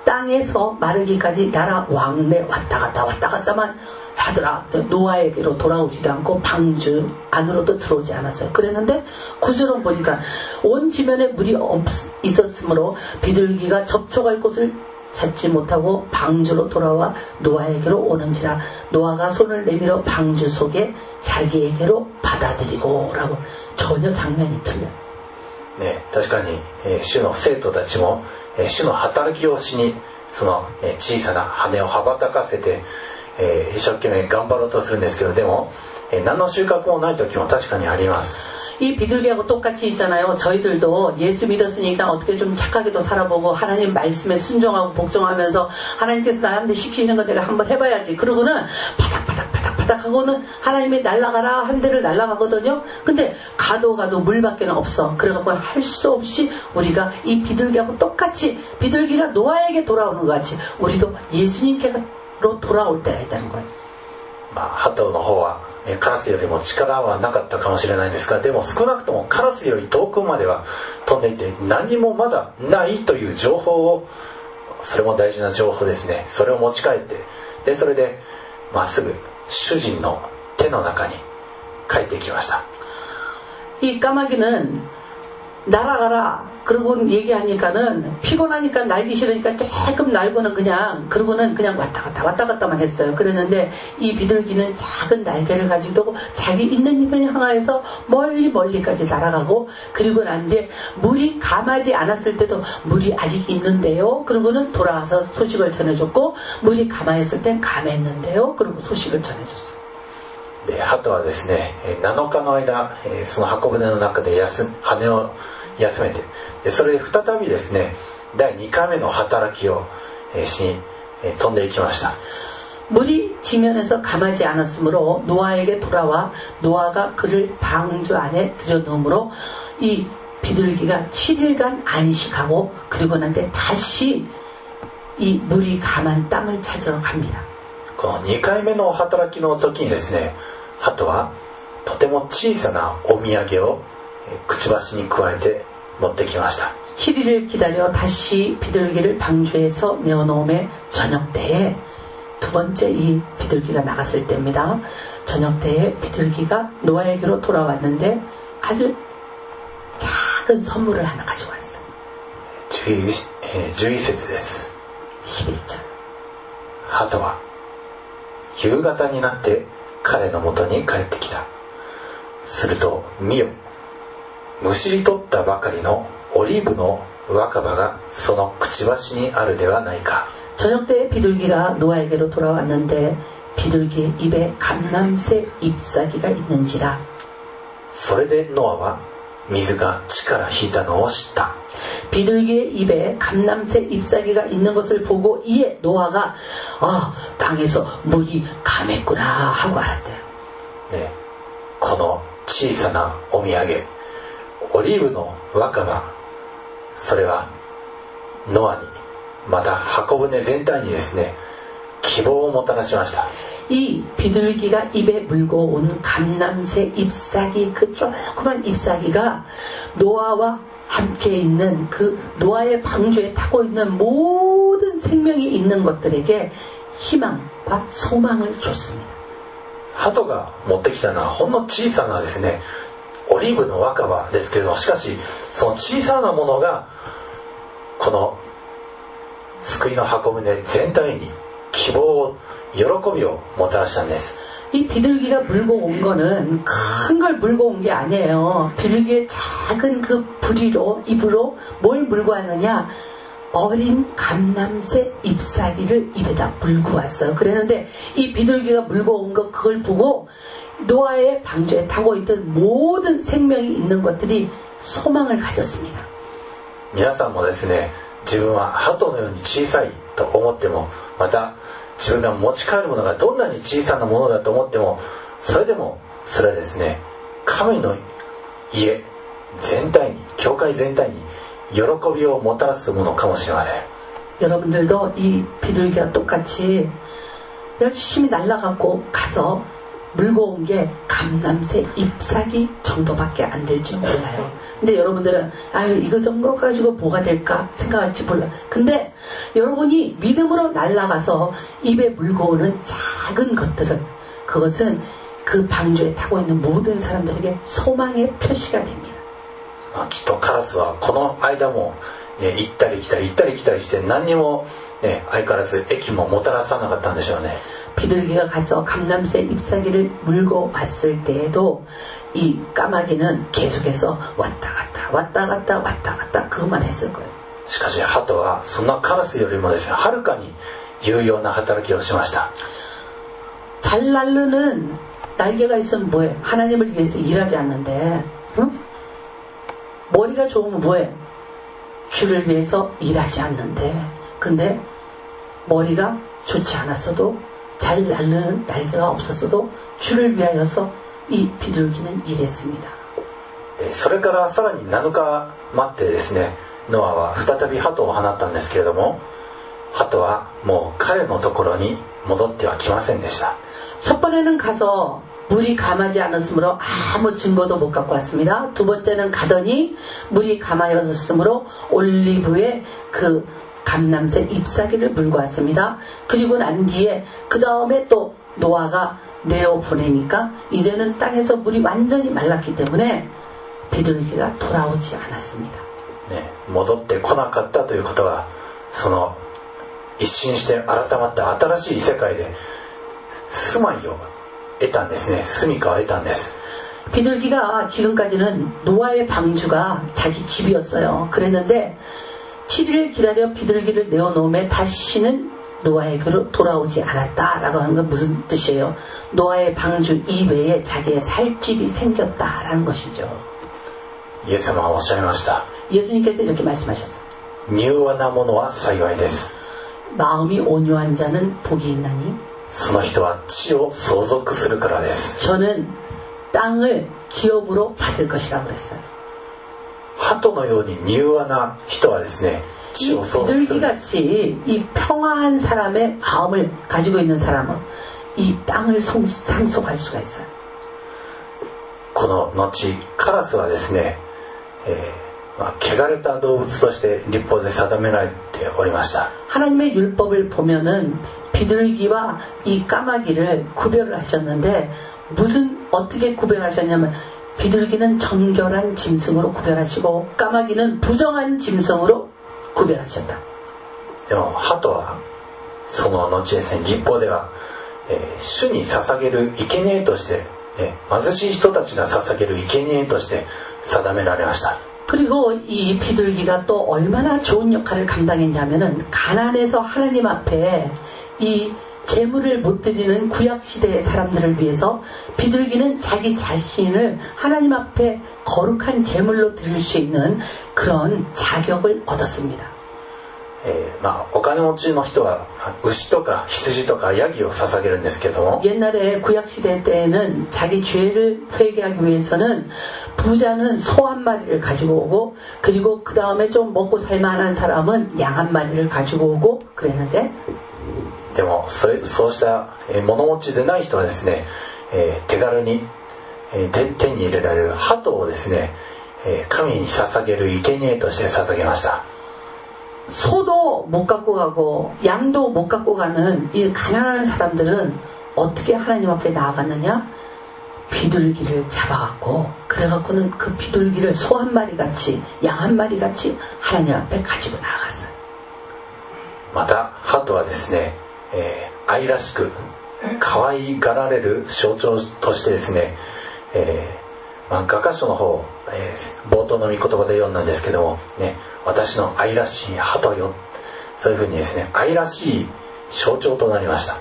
땅에서 마르기까지 나라 왕래 왔다 갔다만 하더라. 노아에게로 돌아오지도 않고 방주 안으로도 들어오지 않았어요. 그랬는데 구절은 보니까 온 지면에 물이 있었으므로 비둘기가 접촉할 곳을 찾지 못하고 방주로 돌아와 노아에게로 오는지라 노아가 손을 내밀어 방주 속에 자기에게로 받아들이고 라고 전혀 장면이 틀려요. ね、確かに、主の生徒たちも、主の働きをしにその、小さな羽を羽ばたかせて、一生懸命頑張ろうとするんですけどでも、何の収穫もない時も確かにあります。 이 비둘기하고 똑같이 있잖아요. 저희들도 예수 믿었으니까 어떻게 좀 착하게도 살아보고 하나님 말씀에 순종하고 복종하면서 하나님께서 나한테 시키는 거 내가 한번 해봐야지. 그러고는 바닥바닥 하고는 하나님이 날아가라 한 데를 날아가거든요. 근데 가도 물밖에 없어. 그래갖고 할 수 없이 우리가 이 비둘기하고 똑같이 비둘기가 노아에게 돌아오는 것 같이 우리도 예수님께로 돌아올 때가 있다는 거예요. ハトの方はカラスよりも力はなかったかもしれないんですがでも少なくともカラスより遠くまでは飛んでいて何もまだないという情報をそれも大事な情報ですねそれを持ち帰ってでそれでまっすぐ主人の手の中に帰ってきました 이 까마귀는 날아가라 그러고 얘기하니까는 피곤하니까 날기 싫으니까 조금 날고는 그러고는 그냥 왔다 갔다만 했어요. 그랬는데 이 비둘기는 작은 날개를 가지고 자기 있는 힘을 향하여서 멀리까지 날아가고 그리고 난 뒤에 물이 감하지 않았을 때도 물이 아직 있는데요. 그러고는 돌아와서 소식을 전해줬고 물이 감하였을 땐 감했는데요. 그리고 소식을 전해줬어요. でハトはですね7日の間その箱舟の中で羽を休めてでそれで再びですね第2回目の働きをしに飛んでいきました 물이 지면에서 감하지 않았으므로 노아에게 돌아와 노아가 그를 방주 안에 들여놓으므로 이 비둘기가 7일간 안식하고 그리고 난 뒤에 다시 이 물이 감한 땅을 찾으러 갑니다. この2回目の働きの時にですねハトはとても小さなお土産をくちばしに加えて持ってきました 7일을 기다려 다시 비둘기를 방주에서 내어놓음에 저녁 때에 두 번째 이 비둘기가 나갔을 때입니다. 저녁 때에 비둘기가 노아에게로 돌아왔는데 아주 작은 선물을 하나 가지고 왔어요. 11節です 11절 ハトは夕方になって彼のもとに帰ってきたすると見よむしり取ったばかりのオリーブの若葉がそのくちばしにあるではないか 저녁 때에 비둘기가 노아에게로 돌아왔는데 비둘기의 입에 감람새 잎사귀가 있는지라 それでノアは水が地から引いたのを知った 비둘기의 입에 감람새 잎사귀가 있는 것을 보고 이에 노아가 땅에서 물이 감했구나 하고 알았대요. ね、この小さなお土産オリーブの若葉それはノアにまた箱舟全体にですね希望をもたらしました 이 비둘기가 입에 물고 온 감람새 잎사귀 그 조그만 잎사귀가 노아와 함께 있는 그 노아의 방주에 타고 있는 모든 생명이 있는 것들에게 희망과 소망을 줬습니다. ハトが持ってきたのはほんの小さなですねオリーブの若葉ですけれどもしかしその小さなものがこの救いの箱舟全体に希望喜びをもたらしたんです 이 비둘기가 물고 온 거는 큰 걸 물고 온 게 아니에요. 비둘기의 작은 그 입으로 뭘 물고 왔느냐 어린 감람새 잎사귀를 입에다 물고 왔어요. 그랬는데 이 비둘기가 물고 온 거 그걸 보고 노아의 방주에 타고 있던 모든 생명이 있는 것들이 소망을 가졌습니다. 皆さんもですね自分は鳩のように小さいと思ってもまた自分が持ち帰るものがどんなに小さなものだと思ってもそれでもそれはですね神の家全体に教会全体に喜びをもたらすものかもしれません 여러분들도 이 비둘기와 똑같이 열심히 날아가고 가서 물고 온 게 감람새 잎사귀 정도밖에 안 될지 몰라요. 근데 여러분들은 아유 이거 정도 가지고 뭐가 될까 생각할지 몰라. 근데 여러분이 믿음으로 날아가서 입에 물고 오는 작은 것들은 그것은 그 방주에 타고 있는 모든 사람들에게 소망의 표시가 됩니다. きっとカラスはこの間も、行ったり来たり行ったり来たりして何にも、相変わらず益ももたらさなかったんでしょうね。 비둘기가 가서 감람새 잎사귀를 물고 왔을 때에도 이 까마귀는 계속해서 왔다 갔다 왔다 갔다 왔다 갔다 그것만 했을 거예요. しかし鳩はそんなカラスよりもですね、はるかに有用な働きをしました。 잘 날르는 날개가 있으면 뭐해? 하나님을 위해서 일하지 않는데, 응? 머리가 좋으면 뭐해? 주를 위해서 일하지 않는데, 근데 머리가 좋지 않았어도 잘 날르는 날개가 없었어도 주를 위하여서 이 비둘기는 일했습니다. それからさらに7日待ってですね、ノアは再び鳩を放ったんですけれども、鳩はもう彼のところに戻ってはきませんでした。 첫 번에는 가서 물이 감하지 않았으므로 아무 증거도 못 갖고 왔습니다. 두 번째는 가더니 물이 감하였으므로 올리브의 그 감람새 잎사귀를 물고 왔습니다. 그리고 난 뒤에 그 다음에 또 노아가 내어 보내니까 이제는 땅에서 물이 완전히 말랐기 때문에 비둘기가 돌아오지 않았습니다. 戻ってこなかったということは、その一新して改まった新しい世界で住まいを得たんですね。住処を得たんです。 비둘기가 지금까지는 노아의 방주가 자기 집이었어요. 그랬는데 7일을 기다려 비둘기를 내어놓음에 다시는 노아에게로 돌아오지 않았다라고 하는 건 무슨 뜻이에요? 노아의 방주 이외에 자기의 살 집이 생겼다라는 것이죠. イエス様はおっしゃいました。 예수님께서 이렇게 말씀하셨어요. 柔和なものは幸いです。 마음이 온유한 자는 복이 있나니 その人は地を相続するからです。 저는 땅을 기업으로 받을 것이라고 그랬어요. 鳩のように柔和な人はですね、地を相続する。 비둘기같이 이 평화한 사람의 마음을 가지고 있는 사람은 이 땅을 상속할 수가 있어요. この後カラスはですね、汚れた動物として律法で定められておりました。 하나님의 율법을 보면은 비둘기와 이 까마귀를 구별을 하셨는데 어떻게 구별하셨냐면 비둘기는 정결한 짐승으로 구별하시고 까마귀는 부정한 짐승으로 구별하셨다. でも鳩はその後ですね、律法では、主に捧げる生贄として、貧しい人たちが捧げる生贄として定められました。 그리고 이 비둘기가 또 얼마나 좋은 역할을 감당했냐면은 가난해서 하나님 앞에 이 제물을 못 드리는 구약시대의 사람들을 위해서 비둘기는 자기 자신을 하나님 앞에 거룩한 제물로 드릴 수 있는 그런 자격을 얻었습니다. お金持ちの人は牛とか羊とかヤギを捧げるんですけども 옛날에 구약시대 때에는 자기 죄를 회개하기 위해서는 부자는 소 한 마리를 가지고 오고 그리고 그 다음에 좀 먹고 살만한 사람은 양 한 마리를 가지고 오고 그랬는데 でもそうした物持ちでない人はですね、手軽に手に入れられる鳩をですね、神に捧げる生贄として捧げました。 소도 못 갖고 가고 양도 못 갖고 가는 이 가난한 사람들은 어떻게 하나님 앞에 나아갔느냐? 비둘기를 잡아갖고 그래갖고는 그 비둘기를 소 한 마리 같이 양 한 마리 같이 하나님 앞에 가지고 나아갔어요. また鳩はですね、愛らしく可愛がられる象徴としてですね、画家書の方、冒頭の御言葉で読んだんですけどもね、私の愛らしい鳩よ、そういうふうにですね、愛らしい象徴となりました。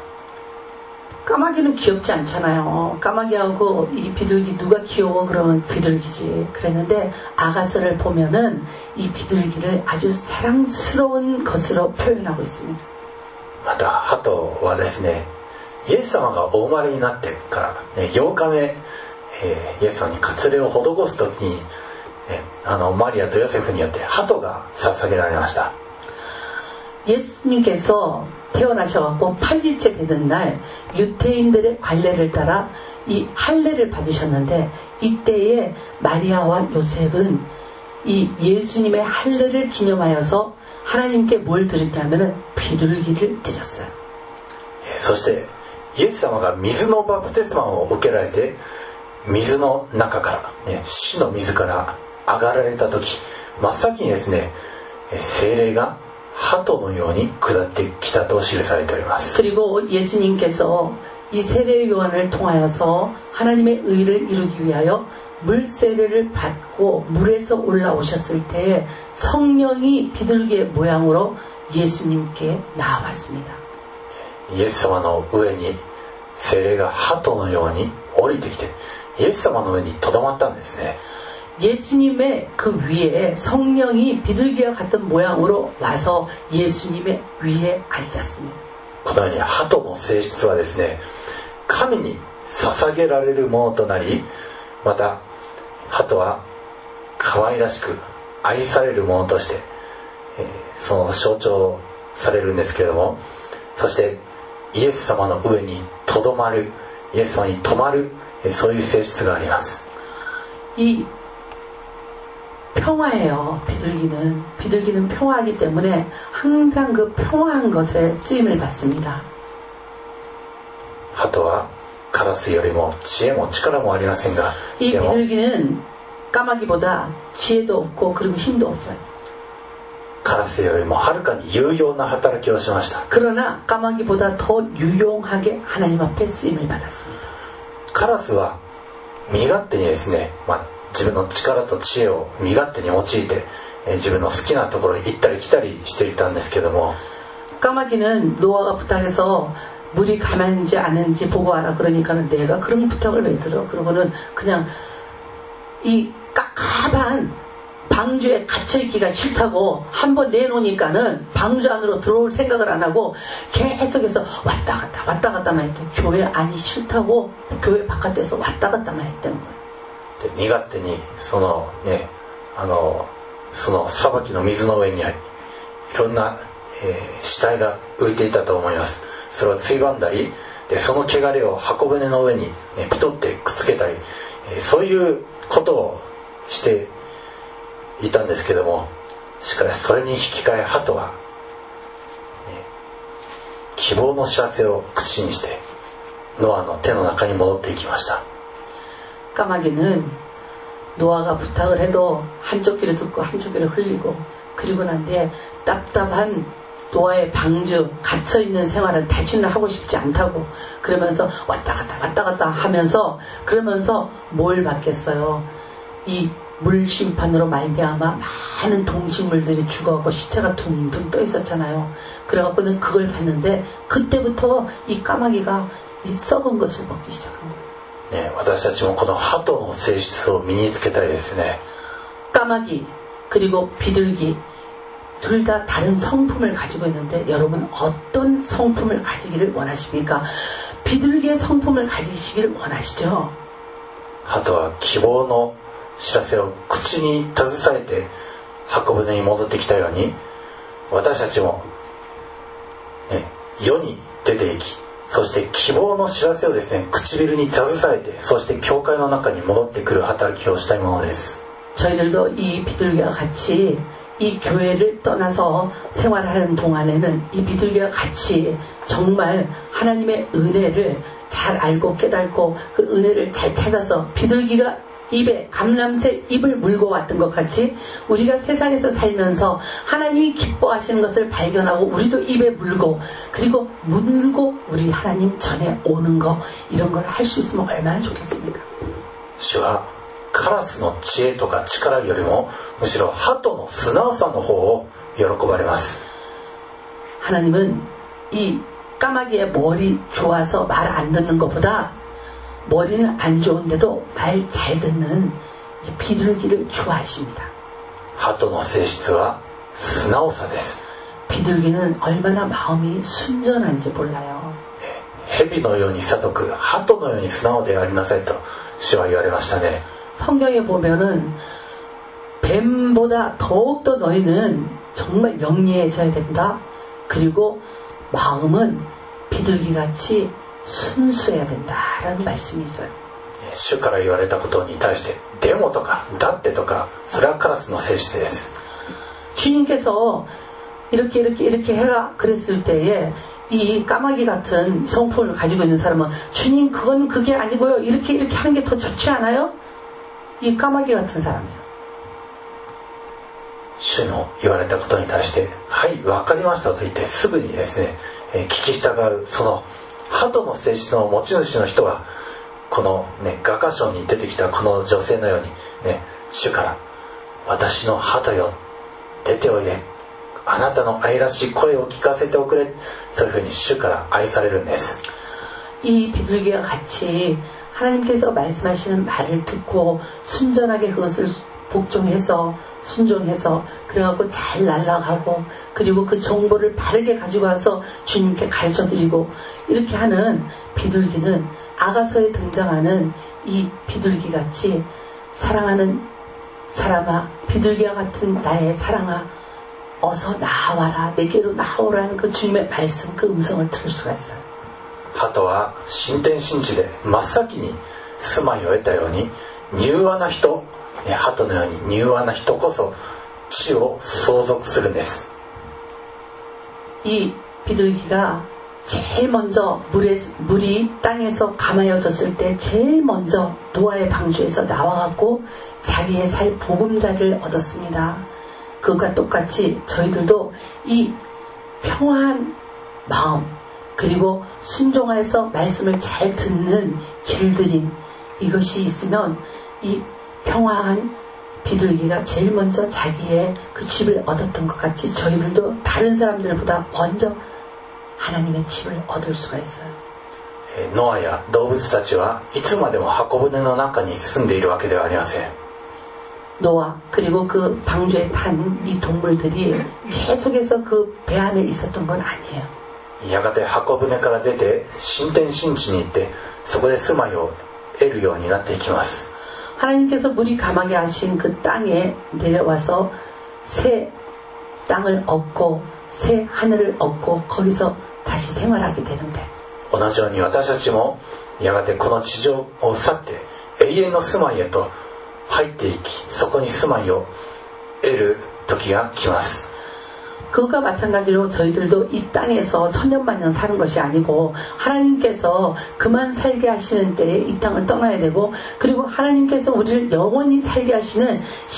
까마귀는 귀엽지 않잖아요. 까마귀하고 이 비둘기 누가 귀여워 그러면 비둘기지. 그랬는데 아가서를 보면은 이 비둘기를 아주 사랑스러운 것으로 표현하고 있습니다. また鳩はですね、イエス様がお生まれになってから、ね、8日目、イエス様に割礼を施す時に、マリアとヨセフによって鳩が捧げられました。 예수님께서 태어나셔갖고 8일째 되는 날 유태인들의 관례를 따라 이 할례를 받으셨는데 이때에 마리아와 요셉은 이 예수님의 할례를 기념하여서 하나님께 뭘 드렸냐면은 비둘기를 드렸어요. そしてイエス様が水のバプテスマを受けられて水の中から、ね、死の水から上がられた時、真っ先にですね、聖霊が鳩のように下ってきたと記されております。 그리고 예수님께서 이 세례 요한을 통하여서 하나님의 의를 이루기 위하여 물 세례를 받고 물에서 올라오셨을 때 성령이 비둘기의 모양으로 예수님께 나왔습니다. イエス様の上に聖霊が鳩のように降りてきてイエス様の上にとどまったんですね。 예수님의 그 위에 성령이 비둘기와 같은 모양으로 와서 예수님의 위에 앉았습니다. このように鳩の性質はですね、神に捧げられるものとなり、また鳩は可愛らしく愛されるものとして、その象徴されるんですけれども、そしてイエス様の上にとどまる、イエス様に止まる、そういう性質があります。 이 평화예요. 비둘기는 평화하기 때문에 항상 그 평화한 것에 쓰임을 받습니다. 鳩はカラスよりも知恵も力もありませんが、 이 비둘기는 까마귀보다 지혜도 없고 그리고 힘도 없어요. カラスよりもはるかに有用な働きをしました。 그러나 까마귀보다 더 유용하게 하나님 앞에 쓰임을 받았습니다. カラスは身勝手にですね、自分の力と知恵を身勝手に用いて、自分の好きなところに行ったり来たりしていたんですけども、 까마귀는 노아가 부탁해서 물이 가만한지 아는지 보고 와라 그러니까는 내가 그런 부탁을 왜 들어? 그러고는 그냥 이 깝깝한 방주에 갇혀있기가 싫다고 한번 내놓으니까는 방주 안으로 들어올 생각을 안 하고 계속해서 왔다 갔다만 했대. 교회 안이 싫다고 교회 바깥에서 왔다 갔다만 했다는 거예요. 身勝手にその裁きの水の上にいろんな、死体が浮いていたと思います。それをついばんだりで、その汚れを箱舟の上に、ピトってくっつけたり、そういうことをしていたんですけども、しかしそれに引き換え鳩は、希望の知らせを口にしてノアの手の中に戻っていきました。 까마귀는 노아가 부탁을 해도 한쪽 귀를 듣고 한쪽 귀를 흘리고, 그리고 난 뒤에 답답한 노아의 방주 갇혀있는 생활을 다시는 하고 싶지 않다고 그러면서 왔다 갔다 하면서 그러면서 뭘 받겠어요. 이 물심판으로 말미암아 많은 동식물들이 죽어가고 시체가 둥둥 떠 있었잖아요. 그래갖고는 그걸 봤는데 그때부터 이 까마귀가 이 썩은 것을 먹기 시작한 거예요. 私たちもこの鳩の性質を身につけたいですね。 까마귀 그리고 비둘기 둘 다 다른 성품을 가지고 있는데 여러분 어떤 성품을 가지기를 원하십니까? 비둘기의 성품을 가지시기를 원하시죠? 鳩は希望の知らせを口に携えて箱舟に戻ってきたように、私たちも、世に出ていき、そして希望の知らせをですね、唇に携えて、そして教会の中に戻ってくる働きをしたいものです。 저희들도 이 비둘기와 같이 이 교회를 떠나서 생활하는 동안에는 이 비둘기와 같이 정말 하나님의 은혜를 잘 알고 깨닫고 그 은혜를 잘 찾아서 비둘기가 입에 감람새 입을 물고 왔던 것 같이 우리가 세상에서 살면서 하나님이 기뻐하시는 것을 발견하고 우리도 입에 물고 그리고 물고 우리 하나님 전에 오는 거 이런 걸 할 수 있으면 얼마나 좋겠습니까? 主はカラスの知恵とか力よりもむしろ鳩の素直さの方を喜ばれます。 하나님은 이 까마귀의 머리 좋아서 말 안 듣는 것보다 머리는 안 좋은데도 말 잘 듣는 이 비둘기를 좋아하십니다. 鳩の性質は素直さです。 비둘기는 얼마나 마음이 순전한지 몰라요. 蛇のように聡く鳩のように素直でありなさいと主は言われましたね。 성경에 보면은 뱀보다 더욱더 너희는 정말 영리해져야 된다. 그리고 마음은 비둘기같이 순수해야 된다라는 말씀이 있어요. 主から言われたことに対してでもとかだってとかそれはカラスの性質です。 주님께서 이렇게 해라 그랬을 때에 이 까마귀 같은 성품을 가지고 있는 사람은 주님 그건 그게 아니고요 이렇게 하는 게 더 좋지 않아요? 이 까마귀 같은 사람이에요. 主の言われたことに対してはい分かりましたと言ってすぐにですね、聞き従うその鳩の性質の持ち主の人はこのね画家賞に出てきたこの女性のようにね主から私の鳩よ出ておいであなたの愛らしい声を聞かせておくれそういうふうに主から愛されるんです。 이 비둘기와 같이 하나님께서 말씀하시는 말을 듣고 순전하게 그것을 복종해서 순종해서 그래갖고 잘 날아가고 그리고 그 정보를 바르게 가지고 와서 주님께 가르쳐드리고 이렇게 하는 비둘기는 아가서에 등장하는 이 비둘기같이 사랑하는 사람아 비둘기와 같은 나의 사랑아 어서 나와라 내게로 나오라는 그 주님의 말씀 그 음성을 들을 수가 있어요. 鳩は新天神地で真っ先に住まいを得たように柔和な人鳩のように柔和な人こそ地を相続するんです。 이 비둘기가 제일 먼저 물이 땅에서 감아여졌을 때 제일 먼저 노아의 방주에서 나와갖고 자기의 살 보금자리를 얻었습니다. 그것과 똑같이 저희들도 이 평화한 마음 그리고 순종해서 말씀을 잘 듣는 길들임 이것이 있으면 이 평화한 비둘기가 제일 먼저 자기의 그 집을 얻었던 것 같이 저희들도 다른 사람들보다 먼저 하나님의 집을 얻을 수가 있어요. ノアや動物たちはいつまでも箱舟の中に住んでいるわけではありません。 노아 그리고 그 방주에 탄 이 동물들이 계속해서 그 배 안에 있었던 건 아니에요. やがて箱舟から出て新天神地に行ってそこで住まいを得るようになっていきます。 하나님께서 물이 감하게 하신 그 땅에 내려와서 새 땅을 얻고 새 하늘을 얻고 거기서 다시 생활하게 되는데 同じように私たちもやがてこの地上を去って永遠の住まいへと入っていきそこに住まいを得る時が来ます。 그것과 마찬가지로 저희들도 이 땅에서 천년만년 사는 것이 아니고 하나님께서 그만 살게 하시는 때에 이 땅을 떠나야 되고 그리고 하나님께서 우리를 영원히 살게 하시는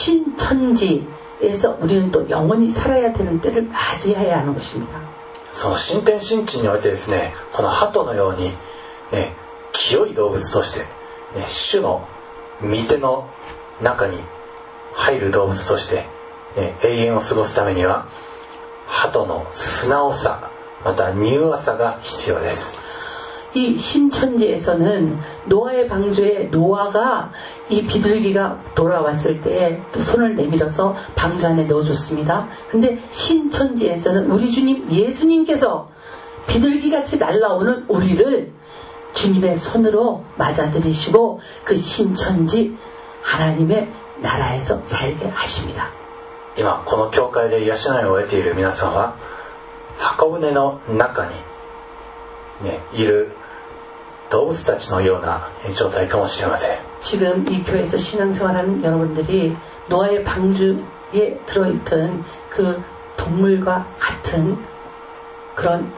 신천지에서 우리는 또 영원히 살아야 되는 때를 맞이해야 하는 것입니다. その新天神地においてですねこの鳩のように、清い動物として、主の御手の中に入る動物として、永遠を過ごすためには鳩の素直さまた柔和さが必要です。 이 신천지에서는 노아의 방주에 노아가 이 비둘기가 돌아왔을 때 또 손을 내밀어서 방주 안에 넣어줬습니다. 근데 신천지에서는 우리 주님 예수님께서 비둘기같이 날아오는 우리를 주님의 손으로 맞아들이시고 그 신천지 하나님의 나라에서 살게 하십니다. 今この教会で養いを得ている皆さんは箱舟の中に、いる動物たちのような状態かもしれません。 지금 이 교회에서 신앙생활하는 여러분들이 노아의 방주에 들어있던 그 동물과 같은 그런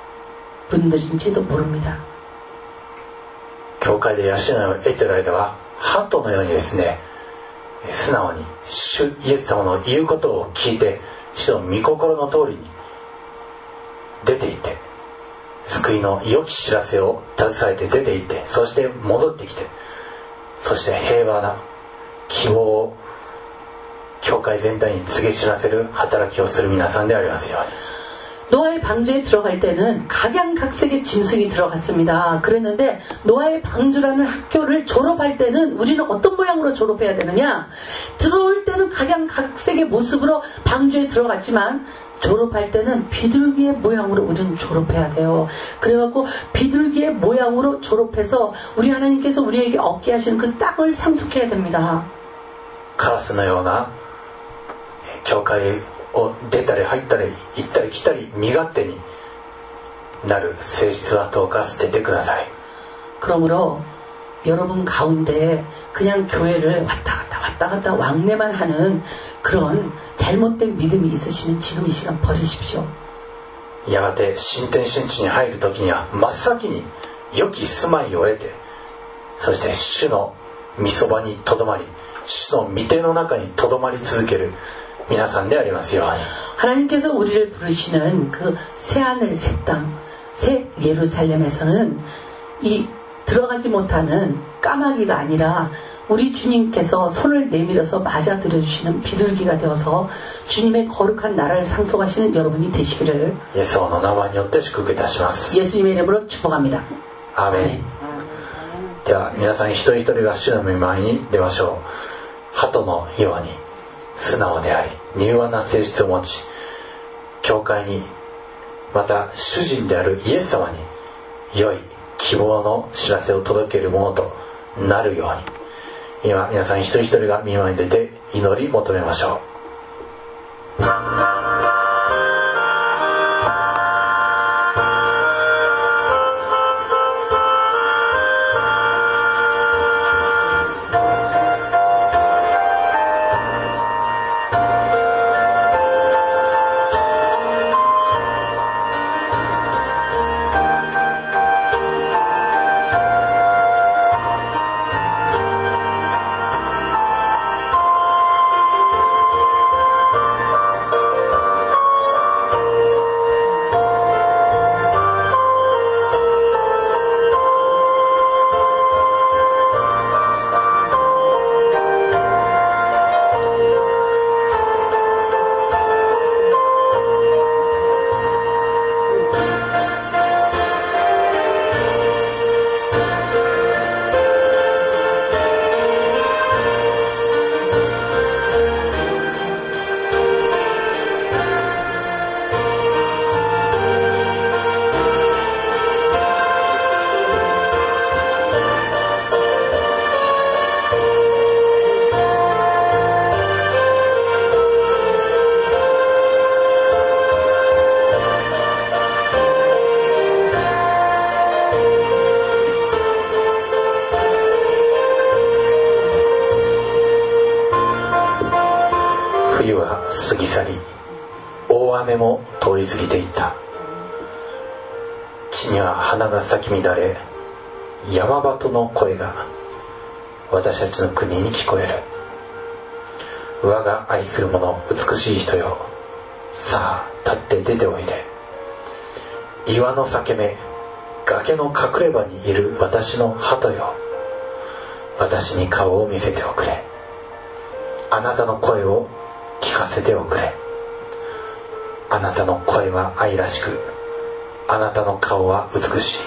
분들인지도 모릅니다. 教会で養いを得ている間は鳩のようにですね素直に主イエス様の言うことを聞いて主の御心の通りに出ていって救いの良き知らせを携えて出ていってそして戻ってきてそして平和な希望を教会全体に告げ知らせる働きをする皆さんでありますように。 노아의 방주에 들어갈 때는 각양각색의 짐승이 들어갔습니다. 그랬는데 노아의 방주라는 학교를 졸업할 때는 우리는 어떤 모양으로 졸업해야 되느냐? 들어올 때는 각양각색의 모습으로 방주에 들어갔지만 졸업할 때는 비둘기의 모양으로 우리는 졸업해야 돼요. 그래갖고 비둘기의 모양으로 졸업해서 우리 하나님께서 우리에게 얻게 하시는 그 땅을 상속해야 됩니다. カラスのような教会を出たり入ったり行ったり来たり身勝手になる性質はどうか捨ててください。 그러므로 여러분 가운데 그냥 교회를 왔다 갔다 왕래만 하는 그런 잘못된 믿음이 있으시면 지금 이 시간 버리십시오. やがて新天新地に入る時には真っ先に良き住まいを得て、そして主の御そばにとどまり、主の御手の中にとどまり続ける皆さんでありますように。 하나님께서 우리를 부르시는 그 새하늘 새 땅, 새 예루살렘에서는 이 들어가지 못하는 까마귀가 아니라 우리 주님께서 손을 내밀어서 맞아들여 주시는 비둘기가 되어서 주님의 거룩한 나라를 상속하시는 여러분이 되시기를 イエス様の名前によって祝福いたします。 예수님의 이름으로 축복합니다. アーメン。では皆さん一人一人が主の御前に出ましょう。鳩のように素直であり柔和な性質を持ち、教会にまた主人であるイエス様に良い希望の知らせを届けるものとなるように、今皆さん一人一人が御前に出て祈り求めましょう。冬は過ぎ去り、大雨も通り過ぎていった。地には花が咲き乱れ、山鳩の声が私たちの国に聞こえる。我が愛する者、美しい人よ、さあ立って出ておいで。岩の裂け目、崖の隠れ場にいる私の鳩よ、私に顔を見せておくれ。あなたの声を聞かせておくれ。あなたの声は愛らしく、あなたの顔は美しい。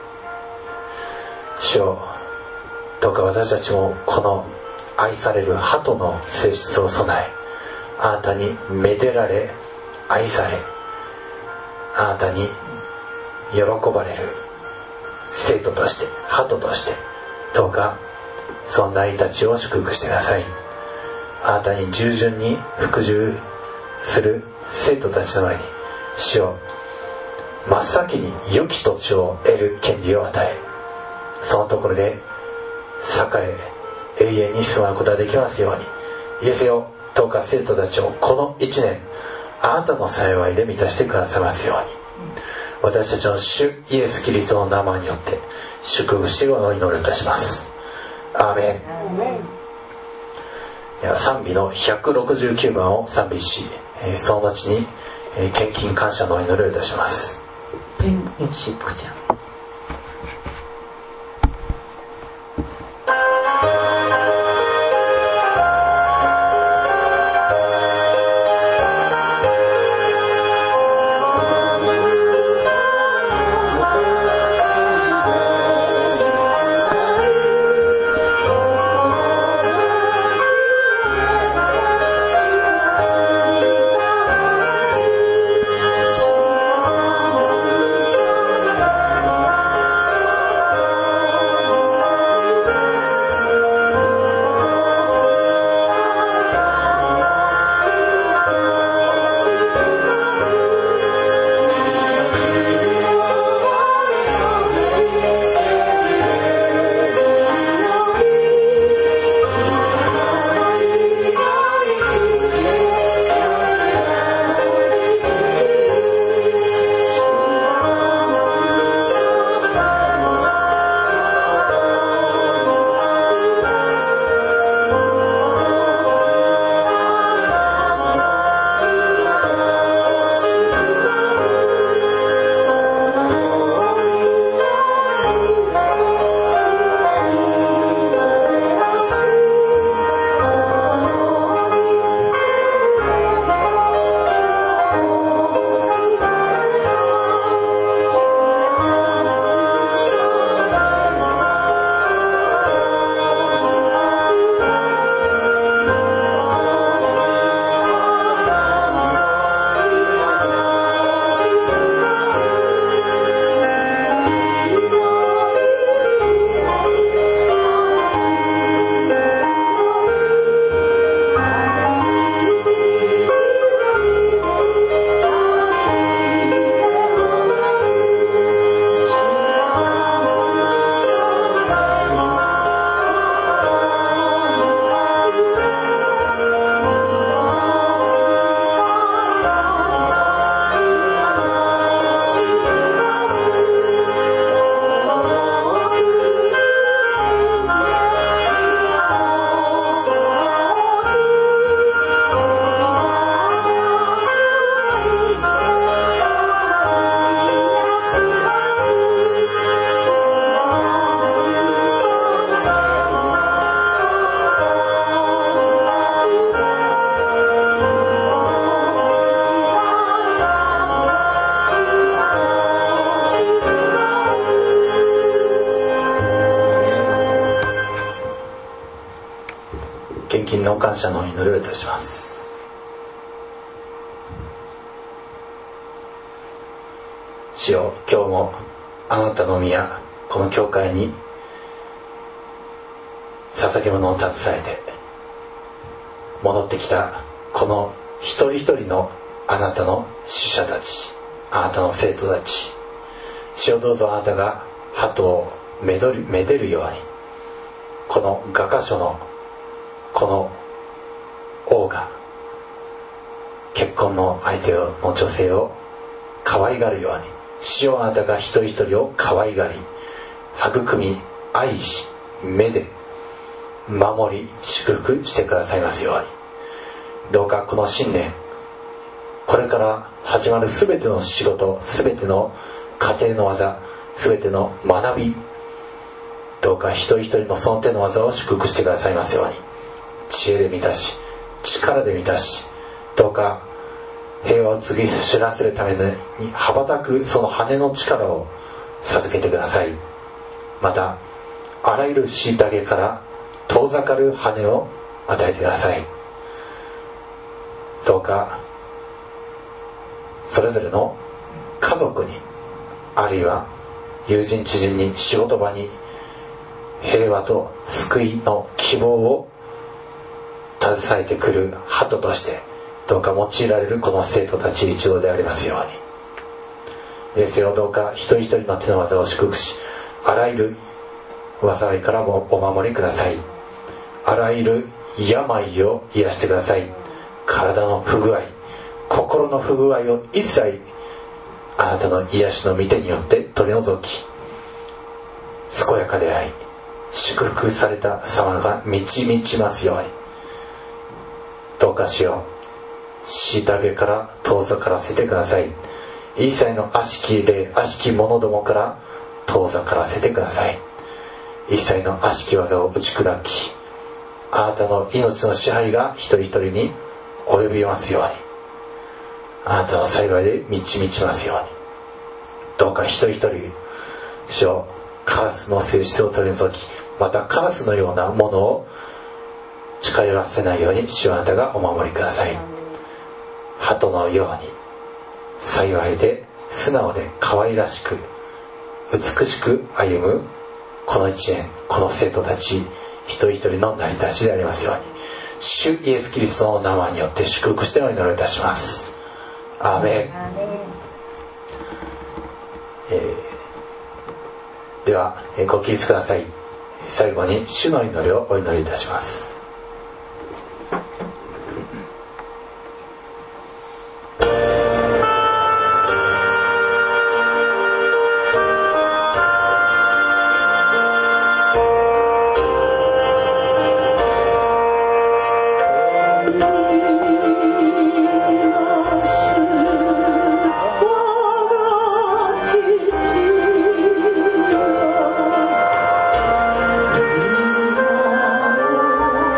主よ、どうか私たちもこの愛される鳩の性質を備え、あなたにめでられ愛され、あなたに喜ばれる生徒として、鳩として、どうかそんな人たちを祝福してください。あなたに従順に服従する生徒たちの前に、主よ、真っ先に良き土地を得る権利を与え、そのところで栄え永遠に住まうことができますように。イエスよ、どうか生徒たちをこの1年あなたの幸いで満たしてくださいますように。私たちの主イエスキリストの名前によって祝福してお祈りいたします。アーメン。では賛美の169番を賛美し、その後に献金感謝のお祈りをいたします。 169장 金の感謝の祈りをいたします。主よ、今日もあなたの宮、この教会に捧げ物を携えて戻ってきたこの一人一人のあなたの使者たち、あなたの生徒たち、主よ、どうぞあなたが鳩をめでるように、この画家書のこの王が結婚の相手の女性を可愛がるように、主よ、あなたが一人一人を可愛がり育み愛しめで守り祝福してくださいますように。どうかこの新年、これから始まるすべての仕事、すべての家庭の技、すべての学び、どうか一人一人のその手の技を祝福してくださいますように。知恵で満たし、力で満たし、どうか平和を告げ知らせるために羽ばたくその羽の力を授けてください。またあらゆる虐げから遠ざかる羽を与えてください。どうかそれぞれの家族に、あるいは友人知人に、仕事場に平和と救いの希望を携えてくる鳩として、どうか用いられるこの生徒たち一同でありますように。ですよ、どうか一人一人の手の技を祝福し、あらゆる災いからもお守りください。あらゆる病を癒してください。体の不具合、心の不具合を一切あなたの癒しの御手によって取り除き、健やかであり祝福された様が満ちますように。どうかしよう、虐げから遠ざからせてください。一切の悪しき霊、悪しき者どもから遠ざからせてください。一切の悪しき技を打ち砕き、あなたの命の支配が一人一人に及びますように。あなたの幸いで満ちますように。どうか一人一人、主よ、カラスの性質を取り除き、またカラスのようなものを近寄らせないように、主はあなたがお守りください。鳩のように幸いで素直で可愛らしく美しく歩むこの一年、この生徒たち一人一人の成り立ちでありますように、主イエスキリストの名前によって祝福してお祈りいたします。アーメン。ではご起立ください。最後に主の祈りをお祈りいたします。 我が父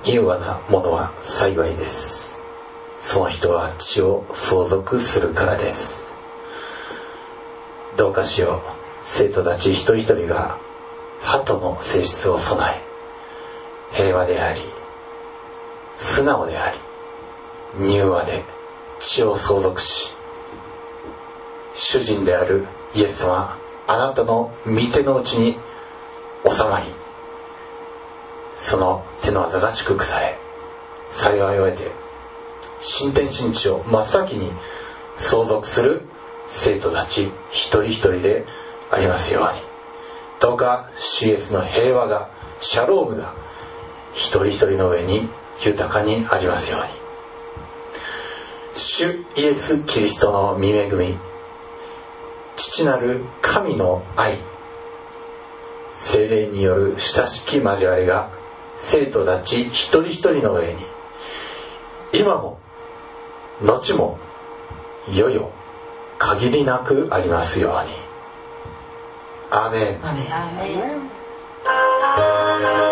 柔和なものは幸いです。その人は地を相続するからです。どうかしよう、生徒たち一人一人が鳩の性質を備え、平和であり素直であり柔和で地を相続し、主人であるイエス様あなたの御手の内に収まり、その手の技が祝福され、幸いを得て新天新地を真っ先に相続する生徒たち一人一人でありますように。どうか主イエスの平和が、シャロームが一人一人の上に豊かにありますように。主イエス・キリストの御恵み、父なる神の愛、聖霊による親しき交わりが生徒たち一人一人の上に今も後もいよいよ限りなくありますように。アーメン。 アーメン。